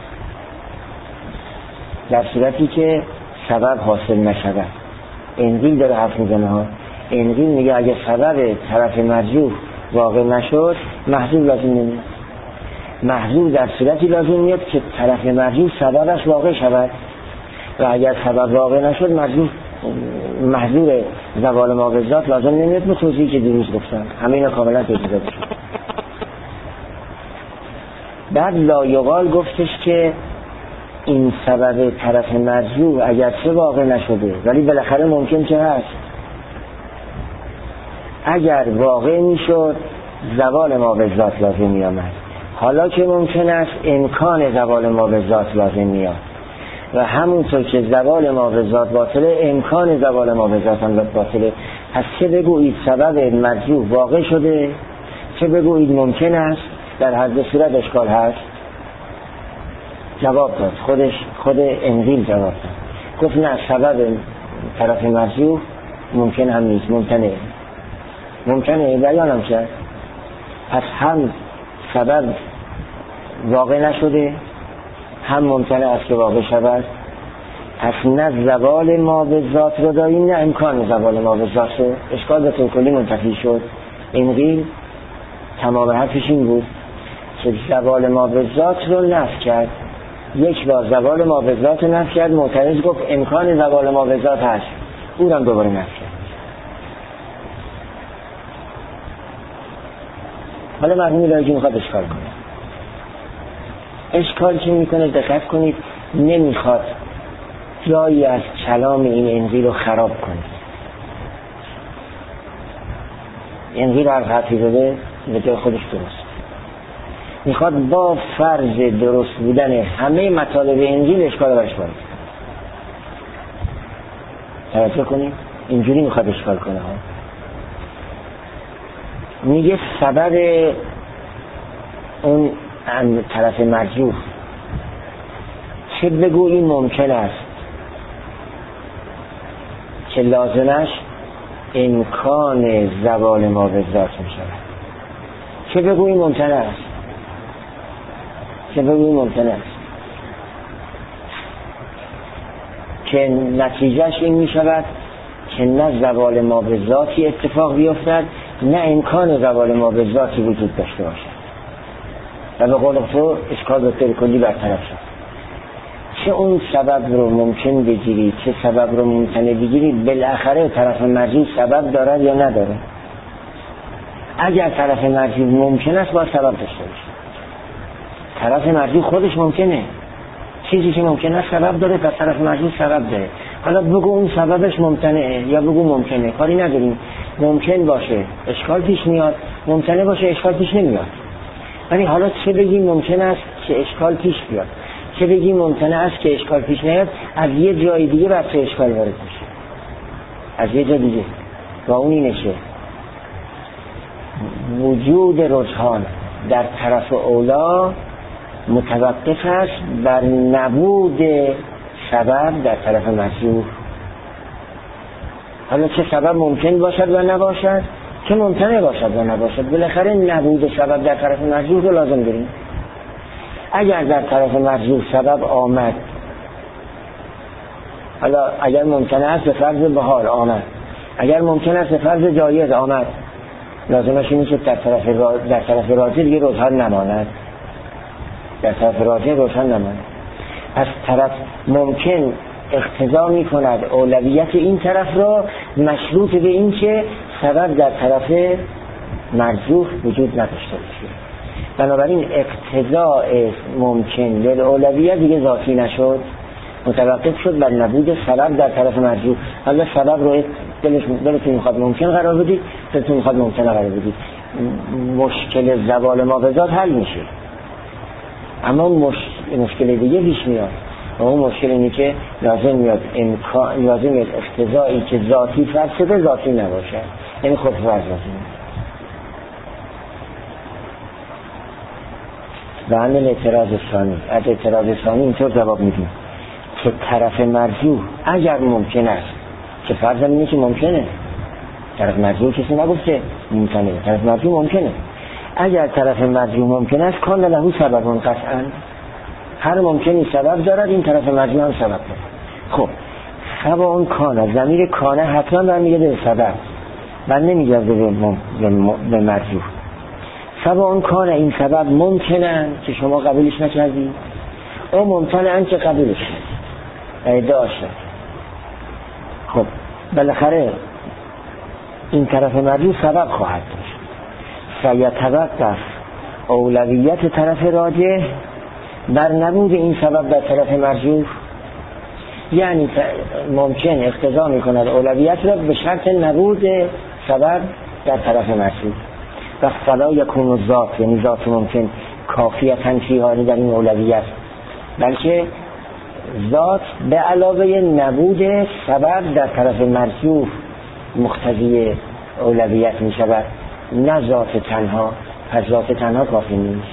S2: در صورتی که سبب حاصل نشود. انقیل داره حرف میزنه ها، انقیل میگه اگه سبب طرف مرجوح واقع نشد محذور لازم نمیاد. محذور در صورتی لازم میاد که طرف مرجوح سببش واقع شود و اگر سبب واقع نشد محذور زوال ما به ذات لازم نمیاد. به توضیحی که دیروز گفتم همه اینا کاملا توضیح داده شد. بعد لایقال گفتش که این سبب طرف مرجوح اگرچه واقع نشده ولی بالاخره ممکن که هست، اگر واقع میشد زوال ما به ذات لازم میامد، حالا که ممکن است امکان زوال ما به ذات لازم میاد و همونطور که زوال ما به ذات باطله امکان زوال ما به ذات هم باطله. پس چه بگویید سبب مرجوح واقع شده، چه بگویید ممکن است، در هر دو صورت اشکال هست. جواب داد خود انقیل جواب داد، گفت نه، سبب طرف مرجوح ممکن هم نیست، ممکنه بیانم کرد. پس هم سبب واقع نشده هم ممکنه است که واقع شود، پس نه زوال ما به ذات رو داریم نه امکان زوال ما به ذات رو. اشکال به طور کلی منتفی شد. انقیل تمام حرفش این بود که زوال ما به ذات رو نفی کرد، یک بار زوال ما به ذات نفی کرد، معترض گفت امکان زوال ما به ذات هست، او هم دوباره نفی کرد. حالا مرحوم الهی میخواد اشکال کنه. اشکال که میکنه دقت کنید، نمیخواد جایی از کلام این انقیل رو خراب کنه. انقیل هر حرفی بده به جای خودش درست، میخواد با فرض درست بودن همه مطالب انجیل اشکال برش کنه. توجه کنید، اینجوری میخواد اشکال کنه ها. میگه سبب اون طرف مرجوح چه بگو این ممکن است که لازمش امکان زوال ما به ذات می شود. چه بگو این ممکن است، چه بگو این ممکن است که نتیجهش این می شود که نه زوال ما به ذاتی اتفاق بیفتد، نه امکان زوال ما به ذاتی وجود داشته باشد و به قول تو اشکال به طور کلی برطرف شد. چه اون سبب رو ممکن بگیری چه سبب رو ممکنه بگیری، بالاخره طرف مرجوح سبب دارد یا نداره. اگر طرف مرجوح ممکن است باید سبب داشته باشه. طرف مرجوح خودش ممکنه، چیزی که ممکن است سبب داره و طرف مرجوح سبب داره. حالا بگو اون سببش ممکنه یا بگو ممکنه، کاری نداریم. ممکن باشه اشکال پیش میاد، ممکنه باشه اشکال پیش نمیاد. ولی حالا چه بگیم ممکن است که اشکال پیش بیاد، چه بگیم ممکنه است که اشکال پیش نیاد، از یه جای دیگه بر چه اشکال وارد میشه، از یه جای دیگه. و اون اینشه وجود رجحان در طرف اولا متوقف است بر نبود سبب در طرف مرجوح. حالا چه سبب ممکن باشد و نباشد، چه ممکنه باشد و نباشد، بالاخره نبود سبب در طرف مرجوح رو لازم داریم. اگر در طرف مرجوح سبب آمد، حالا اگر ممکنه است به فرض بحال آمد، اگر ممکن است به فرض جایز آمد، لازمش اینه که در طرف راجح دیگه رجحان نماند، در طرف راجح رجحان نماند. از طرف ممکن اقتضا می کند اولویت این طرف را مشروط به این که سبب در طرف مرجوح وجود نداشته باشه. بنابراین اقتضاء ممکن به اولویت دیگه ذاتی نشد، متوقف شد بر نبود سبب در طرف مرجوح. حالا سبب رو دلتون میخواد ممکن قرار بدید، دلتون میخواد ممکن قرار بدید، مشکل زوال ما به ذات حل میشه. اما مشکل دیگه پیش میاد و اون مشکل اینه که لازم میاد اقتضایی که ذاتی فرض شده ذاتی نباشه، یعنی خود فرض لازم. و همین اعتراض ثانی، از اعتراض ثانی اینطور جواب میدیم که طرف مرجوح اگر ممکن است، که فرض اینه که ممکنه، طرف مرجوح کسی نگفته ممکنه، طرف مرجوح ممکنه. اگر طرف مرجوح ممکن است کان له سبب قطعا، هر ممکنی سبب دارد، این طرف مرجوح هم سبب دارد. خب سبب اون کانه، ضمیر کانه حتما برمیگه به سبب و نمیگه به مرجوح. سبب اون کانه، این سبب ممکنه که شما قبولش نکردی، او ممکنه که قبولش ادعا شد. خب بالاخره این طرف مرجوح سبب خواهد داشت. فیتوقف اولویت طرف راجح بر نبود این سبب در طرف مرجوح، یعنی ممکن اقتضا میکند اولویت را به شرط نبود سبب در طرف مرجوح. و فلا یکون الذات، یعنی ذات ممکن کافیتاً فیها در این اولویت، بلکه ذات به علاوه نبود سبب در طرف مرجوح مقتضی اولویت می شود، نه ذات تنها. پس ذات تنها کافی نیست.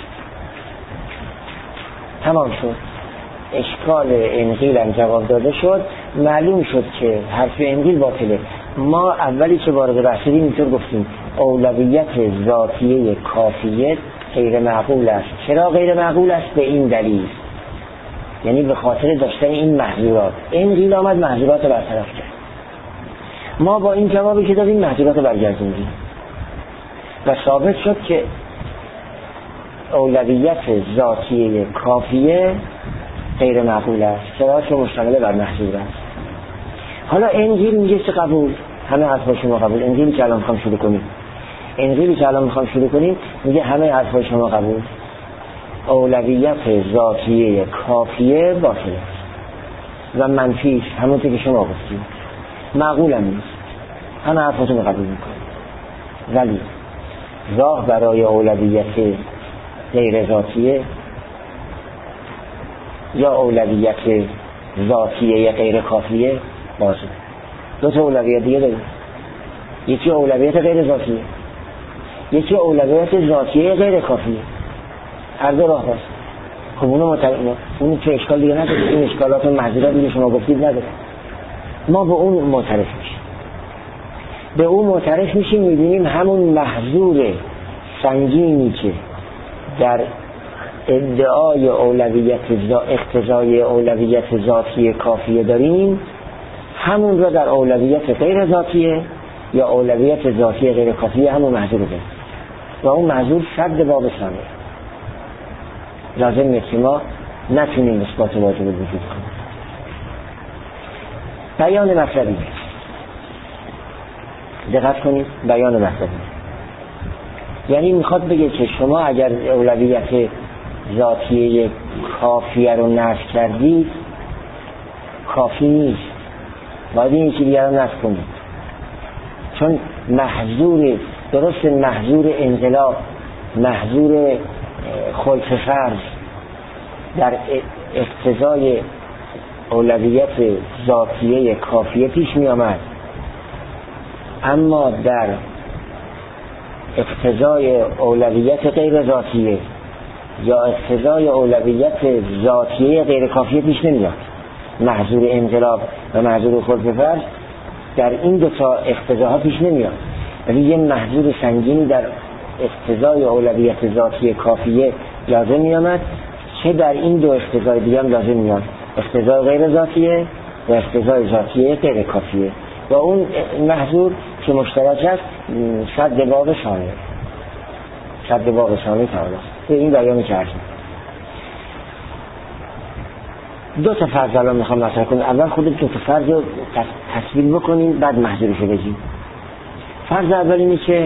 S2: تمام شد. اشکال انقیل هم جواب داده شد. معلوم شد که حرف انقیل باطله. ما اولی که وارد بحث شدیم اینطور گفتیم اولویت ذاتیه کافیه غیر معقول است. چرا غیر معقول است؟ به این دلیل، یعنی به خاطر داشتن این محظورات. انقیل آمد محظورات رو برطرف کرد. ما با این جوابی که دادیم محظورات رو برگردوندیم و ثابت شد که اولویت ذاتیه کافیه غیر معقول است، چرا که مشتمل بر محظور است. حالا انجیل میگه چه قبول؟ همه حرفای شما قبول. انجیلی که الان میخوام شروع کنیم میگه همه حرفای شما قبول. اولویت ذاتیه کافیه باطل است و منفی است، همونطور که شما گفتید. معقول هم نیست. همه حرفاتون قبول میکنه، ولی راه برای اولویت غیر ذاتیه یا اولویت ذاتیه غیر کافیه؟ باشه، دو تا اولویت دیگه داریم. یکی اولویت غیر ذاتیه، یکی اولویت ذاتیه غیر کافیه. هر دو راه هست. خب اون چه اشکال دیگه نداره؟ این اشکالات و محضورات دیگه شما گفتید نداره. ما به اون معترف میشیم، به اون معترف میشیم، میبینیم همون محضور سنگینی که در ادعای اولویت اقتضای اولویت ذاتی کافیه داریم، همون را در اولویت غیر ذاتیه یا اولویت ذاتی غیر کافیه همون محضور داریم و اون محضور سد باب ثانیه. لازم نیست که ما نتونیم اثبات واجب وجود کنیم. بیان مطلبی، دقت کنید، بیان مطلبی یعنی میخواد بگه که شما اگر اولویت ذاتیه کافیه رو نفی کردید کافی نیست، باید این یکی دیگر رو نفی کنید، چون محظور درست محظور انقلاب، محظور خلق فرض در اقتضای اولویت ذاتیه کافیه پیش می آمد، اما در اقتضای اولویت غیر ذاتیه یا اقتضای اولویت ذاتیه غیر کافیه پیش نمیاد. محظور انقلاب و محظور خلق فرض در این دو تا اقتضاها پیش نمیاد، ولی یه محظور سنگینی در اقتضای اولویت ذاتی کافیه لازم میامد که در این دو اقتضای دیگه هم لازم میاد، اقتضای غیر ذاتیه و اقتضای ذاتیه غیر کافیه، و اون محظور که مشترک است سد باب ثانیه، سد باب ثانیه تعالی است. این بیانی که هستیم دو تا فرض الان میخوام مطرح کنم. اول خودت دو تا فرض رو تصویر بکنیم، بعد محظورشو بگیم. فرض اول اینه که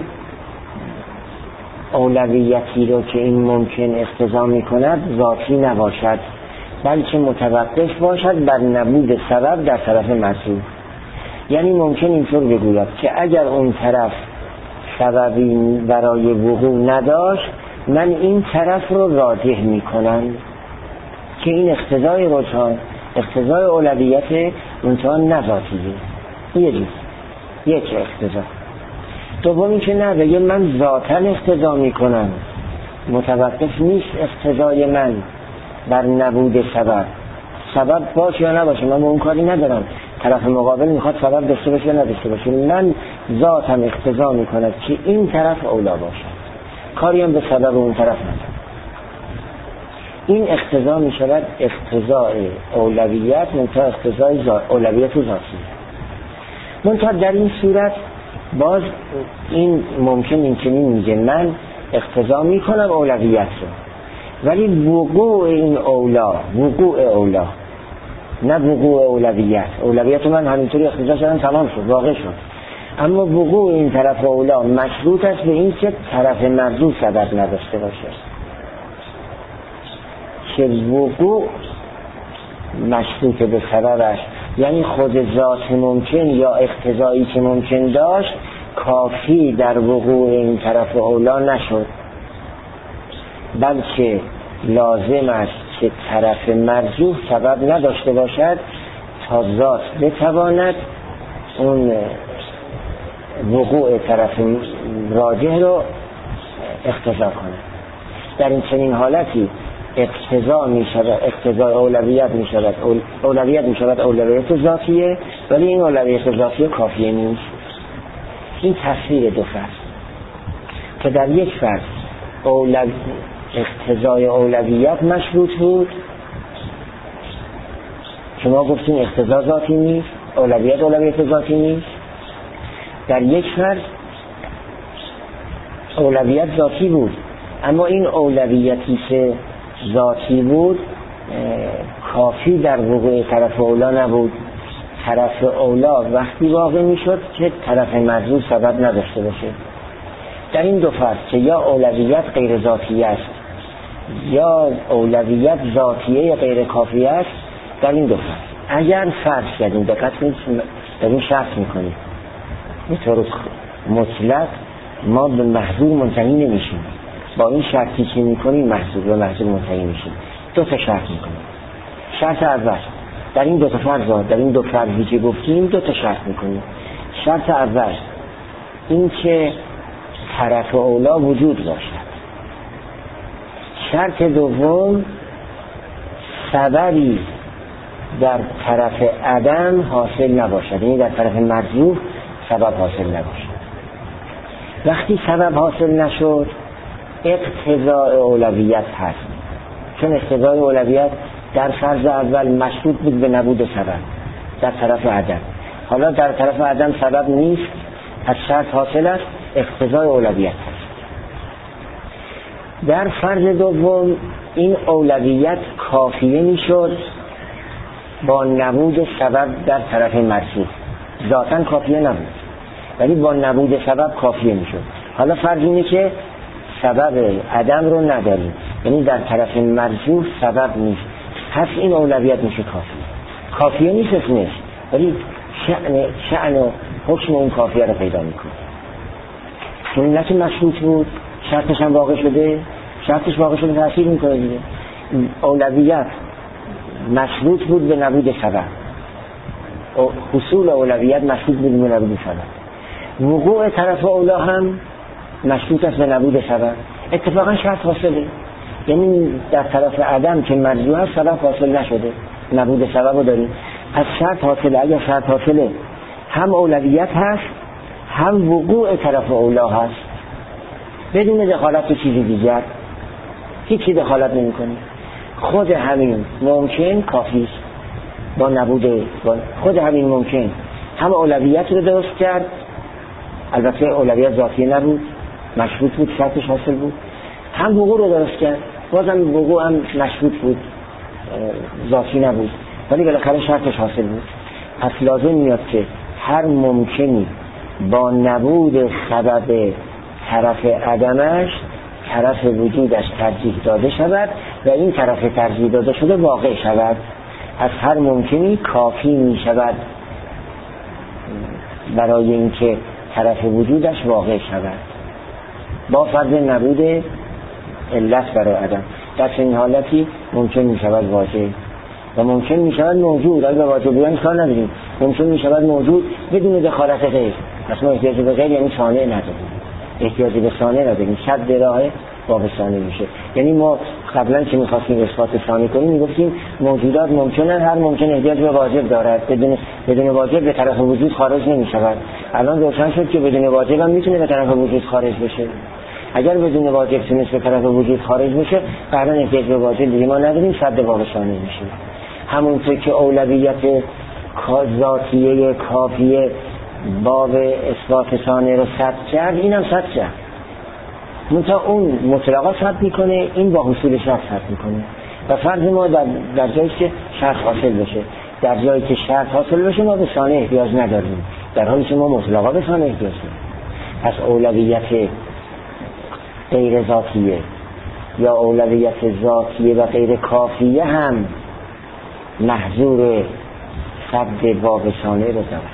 S2: اولویتی رو که این ممکن اقتضا میکند ذاتی نباشد، بلکه متوقف باشد بر نبود سبب در طرف مسئول. یعنی ممکن اینطور بگوید که اگر اون طرف سببی برای وقوع نداشت، من این طرف رو راجح میکنم که این اقتضای رجحان، اقتضای اولویت منتها نذاتیه. یک اقتضا. دومی که نه، بگه من ذاتاً اقتضا میکنم، متوقف نیست اقتضای من بر نبود سبب باشه یا نباشه، من به اون کاری ندارم، طرف مقابل میخواد سبب داشته باشه یا نداشته باشه، من ذاتم اقتضا میکند که این طرف اولا باشه، کاری هم به سبب اون طرف ندارم. این اقتضا میشود اقتضای اولویت منتها اقتضای اولویت ذاتی. منتها در این صورت باز این ممکن این چنین میگه من اقتضا میکنم اولویت رو، ولی وقوع این اولا نه وقوع اولویت من همینطوری اقتضا شدن تمام شد، واقع شد، اما وقوع این طرف اولا مشروط است به این که طرف مرجوع سبب نداشته باشه، که وقوع مشروط به سبب است. یعنی خود ذات ممکن یا اقتضایی که ممکن داشت کافی در وقوع این طرف اولا نشد، بلکه لازم است که طرف مرجوح سبب نداشته باشد تا ذات بتواند اون وقوع طرف راجح رو اقتضا کنه. در این چنین حالتی اقتضا می شود، اقتضای اولویت می شود، اولویت می شود اولویت ذاتیه، ولی این اولویت ذاتیه کافیه نیست. این تصویر دو فرض که در یک فرض اقتضای اولویت مشروط بود، شما گفتین اقتضا ذاتی نیست، اولویت ذاتی نیست. در یک فرض اولویت ذاتی بود، اما این اولویتی که ذاتی بود کافی در وقوع طرف اولا نبود. طرف اولا وقتی واقع می شد که طرف مرجوع سبب نداشته باشه. در این دو فرض که یا اولویت غیر ذاتی است یا اولویت ذاتیه غیر کافی است، در این دو فرض اگر فرض کردیم، دقت کنید در این شرط میکنیم به طور مطلق ما به محظور منتهی نمیشیم، با این شرطی که میکنیم محصول و محصول منتهی میشیم. دو تا شرط میکنیم. شرط اول در این دو تا فرض، در این دو فرضی که گفتیم دو تا شرط میکنیم. شرط اول این که طرف اولا وجود باشد. شرط دوم سببی در طرف عدم حاصل نباشد، یعنی در طرف مرجوح سبب حاصل نباشد. وقتی سبب حاصل نشد اقتضاء اولویت هست، چون اقتضاء اولویت در فرض اول مشروط بود به نبود سبب در طرف عدم. حالا در طرف عدم سبب نیست، از شرط حاصل است، اقتضاء اولویت هست. در فرض دوم این اولویت کافیه میشد با نبود سبب در طرف مرجوح، ذاتاً کافیه نبود ولی با نبود سبب کافیه میشد. حالا فرض اینه که سبب عدم رو نداریم، یعنی در طرف مرجوح سبب نیست، پس این اولویت میشه کافیه نیست اسمش، ولی شأن و حکم اون کافیه رو پیدا میکنه. چون نه که مشروط بود شرطش هم واقع شده، شرطش واقع شده تأثیر میکنه دیگه. اولویت مشروط بود به نبود سبب، حصول اولویت مشروط بود به نبود سبب، وقوع طرف اولا هم مشروط است به نبود سبب. اتفاقا شرط حاصله، یعنی در طرف عدم که مرجوح است سبب حاصل نشده، نبود سبب رو داریم، پس شرط حاصله. اگر شرط حاصله هم اولویت هست هم وقوع طرف اولا هست، بدون دخالت تو چیزی دیگر، هیچی دخالت نمی کنه. خود همین ممکن کافی است با نبود خود همین ممکن هم اولویت رو درست کرد، البته اولویت ذاتی نبود، مشروط بود، شرطش حاصل بود، هم وقوع رو درست کرد، بازم وقوع هم مشروط بود، ذاتی نبود، ولی بالاخره شرطش حاصل بود. پس لازم میاد که هر ممکنی با نبود سبب طرف عدمش طرف وجودش ترجیح داده شود و این طرف ترجیح داده شده واقع شود. پس هر ممکنی کافی می شود برای اینکه طرف وجودش واقع شود با فرض نبود علت برای عدم. در این حالتی ممکن می شود واجب و ممکن می شود موجود. اگر واجب بیان کار نداریم، ممکن می شود موجود بدون دخالت غیر. پس ما احتیاج به غیر یعنی صانع نداریم، احتیاج به صانع نداریم، شد راه باب صانع میشه. یعنی ما قبلا که می‌خواستیم اثبات صانع کنیم میگفتیم موجودات ممکنن، هر ممکن احتیاج به واجب دارد، بدون واجب به طرف وجود خارج نمی‌شود. الان روشن شد که بدون واجب هم میتونه به طرف وجود خارج بشه. اگر بدون واجب تونست به طرف وجود خارج بشه بعداً احتیاج به واجب دیگه ما نداریم، شد باب صانع میشه. همونطور که اولویت ذاتیه کافیه باب اثبات صانع رو ثبت کرد، اینم ثبت کرد. منتها اون مطلقا ثبت میکنه، این با حصول شرط ثبت میکنه. و فرض ما در جایی که شرط حاصل بشه، در جایی که شرط حاصل بشه ما به صانع احتیاج نداریم، در حالی که ما مطلقا به صانع احتیاج داریم. پس اولویت غیر ذاتیه یا اولویت ذاتیه و غیر کافیه هم محظور ثبت باب صانع رو داره.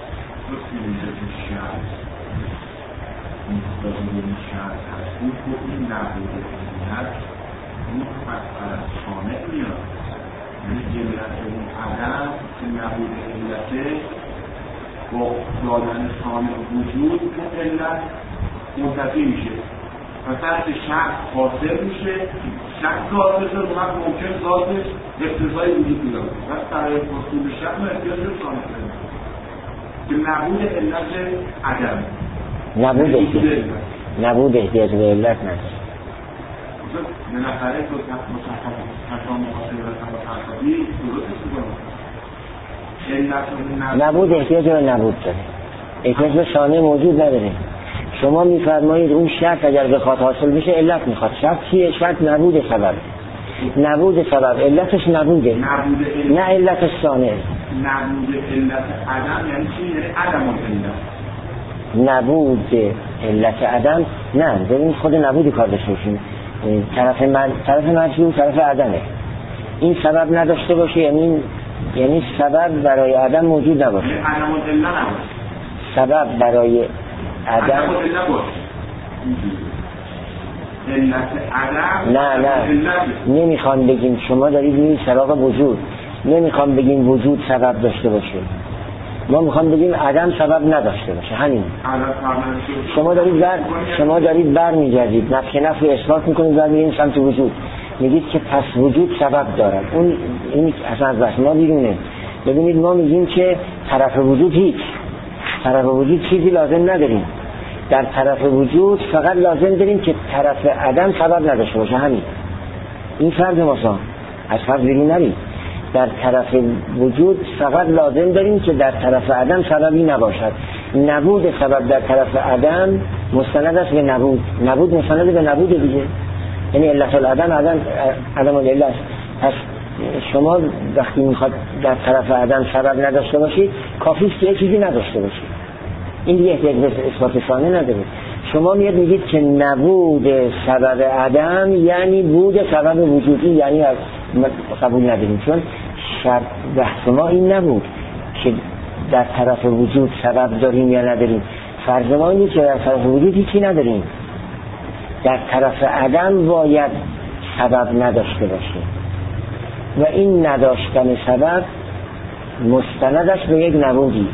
S3: این خودی نبود علت اون مسئله صانع میاد، یعنی جلت اون عدم که نبود علته با دادن صانع وجود اون علت منتفی میشه و سرش شرط حاصل میشه. شرط حاصل شد وقت ممکن ذاتش اقتضای وجود میاد و برای حصول شرط احتیاج به صانع داریم که نبود علت عدم
S2: نبود احتیاج به علت نداره.
S3: بالاخره تو تفاهم حاصل و تفاهمی درست
S2: نبود احتیاج به نبود داره، احتیاج به صانع موجود نداره. شما میفرمایید اون شرط اگر بخواد حاصل بشه علت میخواد. شرط چیه؟ شرط نبود سبب. نبود سبب علتش نبوده، نه علتش صانع.
S3: نبود علت عدم یعنی چی؟ یعنی عدم علت.
S2: نبود علت عدم نه، ببین خود نبودی کار داشته باشیم. طرف مجبور طرف عدمه. این سبب نداشته باشه یعنی سبب برای عدم موجود نباشه.
S3: عدم علت نباشه.
S2: سبب برای عدم
S3: علت عدم
S2: نه نمیخوام بگیم شما دارید میرید سراغ وجود، نمیخوام بگیم وجود سبب داشته باشه، ما میخوام بگیم عدم سبب نداشته باشه. همین شما دارید برمیگردید نفی اثبات میکنید و میرین سمت وجود، میگید که پس وجود سبب دارد. این اصلا از بحث ما بیرونه. ببینید ما میگیم که طرف وجود چیزی لازم نداریم، در طرف وجود فقط لازم داریم که طرف عدم سبب نداشته باشه. همین این فرض ماست، از فرض بیرون نرید. در طرف وجود فقط لازم داریم که در طرف عدم سببی نباشد. نبود سبب در طرف عدم مستند است به نبود مستند به نبود دیگه، یعنی علت العدم عدم العلت. پس شما وقتی میخواد در طرف عدم سبب نداشته باشید کافی است که چیزی نداشته باشید، این دیگه احتیاج به اثبات ثانی نداره. شما میگید که نبود سبب عدم یعنی بود سبب وجودی، یعنی از قبول نداریم، چون شرط بحث ما این نبود که در طرف وجود سبب داریم یا نداریم. فرض ما اینه که در طرف وجود هیچی نداریم، در طرف عدم باید سبب نداشته باشه و این نداشتن سبب مستندش به یک نبودی،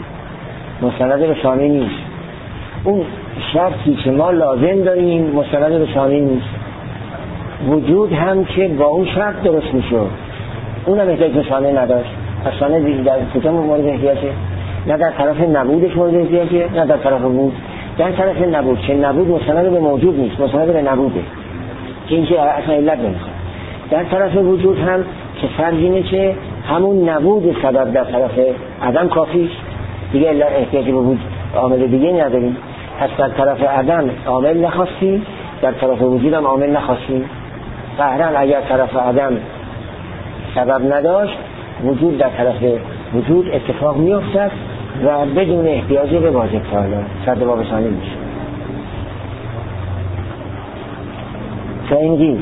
S2: مستند به ثانی نیست. اون شرطی که ما لازم داریم مستند به ثانی نیست. وجود هم که با اون شرط درست میشد، اونم احتیاج به ثانی نداشت. پس ثانی در کجا مورد احتیاجه؟ نه در طرف نبودش مورد احتیاجه، نه در طرف بود. در طرف نبود که نبود مستند به موجود نیست، مستند به نبوده که این که اصلا علت نمیخواد. در طرف وجود هم که فرض اینه که همون نبود سبب در طرف عدم کافیش دیگه، احتیاج به وجود عامل دیگه نداریم. پس در طرف عدم عامل نخواستیم، در طرف وجود هم عامل نخواستیم. فهرن اگر طرف عدم سبب نداشت وجود در طرف وجود اتفاق میافتد و بدون احتیاج به واجب تعالی صد باب ثانی میشه. فانگیر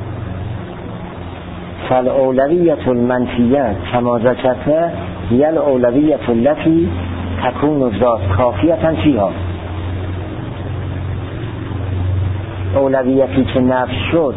S2: فالاولویت المنفیه کما ذکرت هی الاولویت التي تكون الذات کافیتا فیها. اولویتی که نفی شد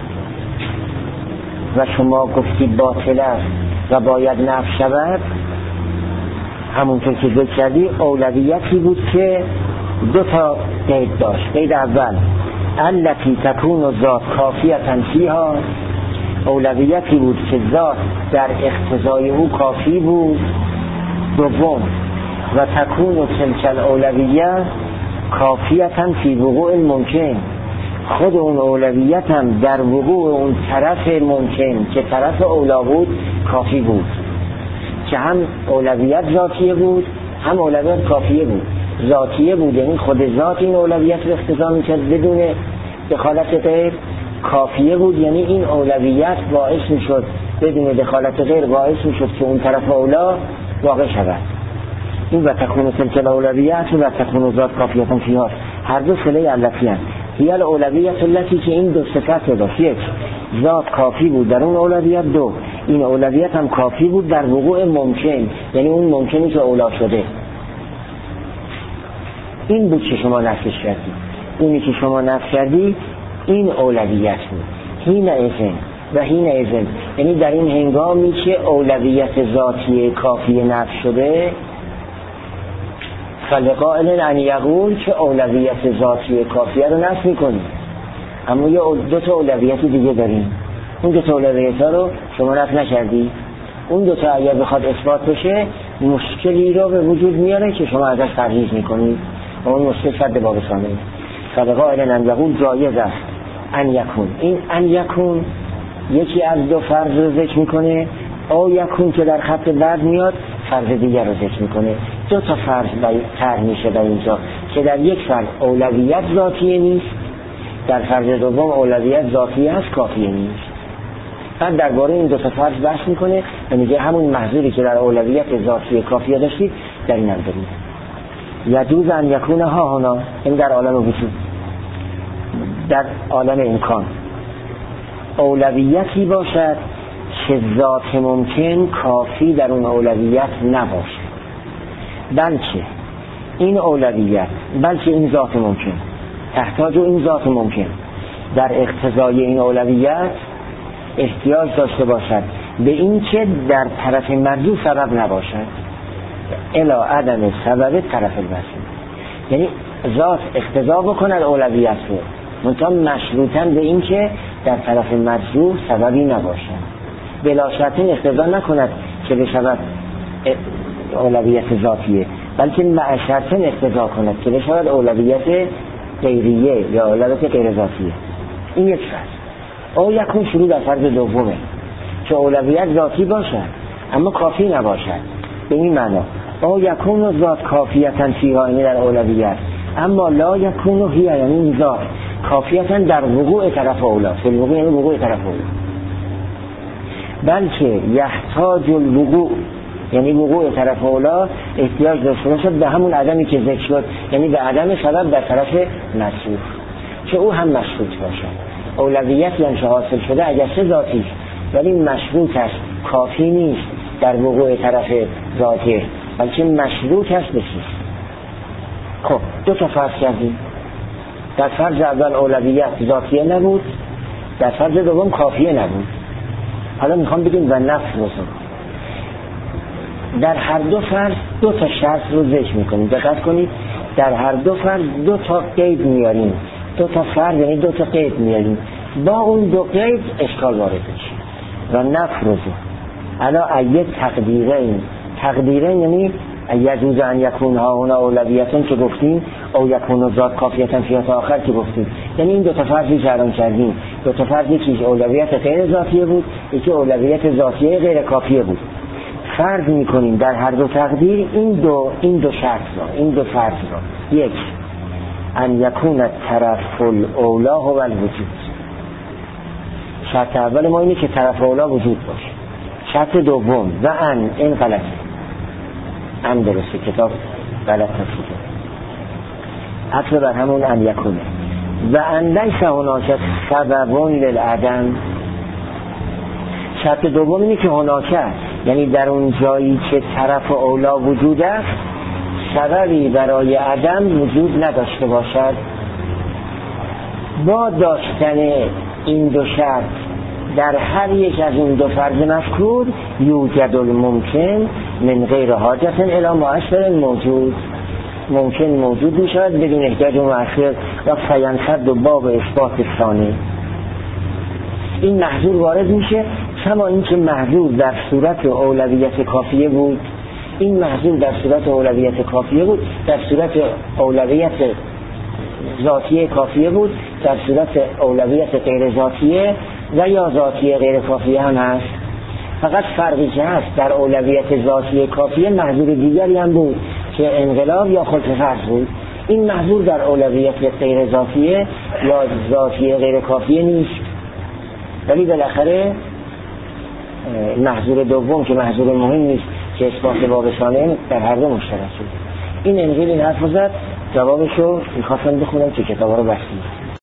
S2: و شما گفتید باطل است و باید نفی شود، همونطور که ذکر کردی اولویتی بود که دو تا قید داشت. قید اول التي تكون الذات کافیتا فیها، اولویتی بود که ذات در اقتضای او کافی بود. دوم و تکون تلک الاولویه کافیتا فی وقوع الممکن، خود اون اولویت هم در وقوع اون طرف ممکن که طرف اولا بود کافی بود، که هم اولویت ذاتیه بود هم اولویت کافیه بود. ذاتیه بود یعنی خود ذات این اولویت رو اقتضا میکرد بدون دخالت غیر. کافیه بود یعنی این اولویت باعث میشد بدون دخالت غیر باعث میشد که اون طرف اولا واقع شود. این و تکون تلک الاولویت و تکون ذات کافیتا فیها، هر دو صله علتی هست. هی الاولویت التی که این دو صفت داشت، یک ذات کافی بود در اون اولویت، دو این اولویت هم کافی بود در وقوع ممکن، یعنی اون ممکنی که اولا شده. این بود که شما نفیش کردی. اونی که شما نفی کردی این اولویت بود. هین ازن و هین ازن یعنی در این هنگامی که اولویت ذاتی کافی نفی شده، فلقائل ان یقول که اولویت ذاتی کافیه رو نفی میکنیم، اما یه دو تا اولویت دیگه داریم. اون دو تا اولویت ها رو شما نفی نکردی. اون دو تا اگر بخواد اثبات بشه مشکلی رو به وجود میاره که شما ازش پرهیز میکنید و اون مشکل صد باب ثانی. فلقائل ان یقول جایز است ان یکون. این ان یکون یکی از دو فرض رو ذکر میکنه، او یکون که در خط بعد میاد فرض دیگر رو ذکر میکنه. دو تا فرض طرح میشه در اینجا که در یک فرض اولویت ذاتیه نیست، در فرض دوم اولویت ذاتیه هست کافیه نیست. بعد درباره این دو تا فرض بحث میکنه و میگه همون محذوری که در اولویت ذاتی کافیه داشتید در این هم دارید. یجوز ان یکون ها هنا، این در عالم وجود، در عالم امکان اولویتی باشد که ذات ممکن کافی در اون اولویت نباشد، بلکه این اولویت، بلکه این ذات ممکن تحتاج این ذات ممکن در اقتضای این اولویت احتیاج داشته باشد به این که در طرف مرجو سبب نباشد، الا عدم سبب طرف المسئول، یعنی ذات اقتضا بکند اولویت رو، منتها مشروطاً به این که در طرف مرجو سببی نباشد، بلا شرط اقتضا نکند که به سبب اولویت ذاتیه، بلکه مع شرط اقتضا کند که به سبب اولویت غیریه یا اولویت غیر ذاتیه. این یک فرض. او یکون شروع در فرض دومه که اولویت ذاتی باشد اما کافی نباشد. به این معنا او یکون ذات کافیتن فیها، یعنی در اولویت، اما لا یکون هی، یعنی ذات کافیتن در وقوع طرف اولا، فی الوقوع یعنی وقوع طرف اولا، بلکه یحتاج الوقوع، یعنی وقوع طرف اولا احتیاج داشته باشد به همون عدمی که ذکر شد، یعنی به عدم سبب در طرف مسئول، که او هم مشروط باشد. اولویتی هم که حاصل شده اگرچه ذاتی ولی مشروط است، کافی نیست در وقوع طرف ذاتی، بلکه مشروط است به چیز. خب دو تا فرض کردیم. در فرض اول اولویت ذاتیه نبود، در فرض دوم کافیه نبود. حالا میخوام بگیم و نفس بسن. در هر دو فرض دو تا شرط رو ذکر میکنیم. دقت کنید، در هر دو فرض دو تا قید میاریم، دو تا فرض یعنی دو تا قید میاریم، با اون دو قید اشکال وارد میشه. و نفرضو الا ای تقدیرین یعنی یجوز ان یکون ها هنا اولویتن که گفتیم، او یکون ذات کافیتن فی آخر که گفتیم. یعنی این دو تا فرضی که الان کردیم، دو تا فرضی که اولویت غیر ذاتیه بود، یکی اولویت ذاتیه غیر کافیه بود. فرض میکنیم در هر دو تقدیر این دو شرط را، این دو فرض را. یک، ان یکون طرف الاولا هو الوجود. شرط اول ما اینه که طرف اولا وجود باشه. شرط دوم و این غلطه، ان درسته، کتاب غلط هسته، حتی بر همون ان یکونه. و ان لیس هناک سببون للعدم. شرط دوم اینه که هناک، یعنی در اون جایی که طرف اولا وجود است سببی برای عدم وجود نداشته باشد. با داشتن این دو شرط در هر یک از این دو فرض مذکور یوجد الممکن من غیر حاجت الی مؤثر موجود، ممکن موجود می شود بدون احتیاج مؤثر و فینصد و باب اثبات ثانی. این محظور وارد میشه، کما این که محظور در صورت اولویت کافیه بود، این محظور در صورت اولویت کافیه بود، در صورت اولویت ذاتیه کافیه بود، در صورت اولویت غیر ذاتیه و یا ذاتیه غیر کافیه هم هست. فقط فرقی که هست در اولویت ذاتیه کافیه محظور دیگری هم بود که انقلاب یا خلق فرض بود. این محظور در اولویت غیر ذاتیه یا ذاتیه غیر کافیه نیست، ولی بالاخره محظور دوم که محظور مهم نیست که اثبات باب ثانی در هر دو مشترک شد. این انقل این حرف زد، جوابشو میخواستم بخونم که کتابا رو بستیم.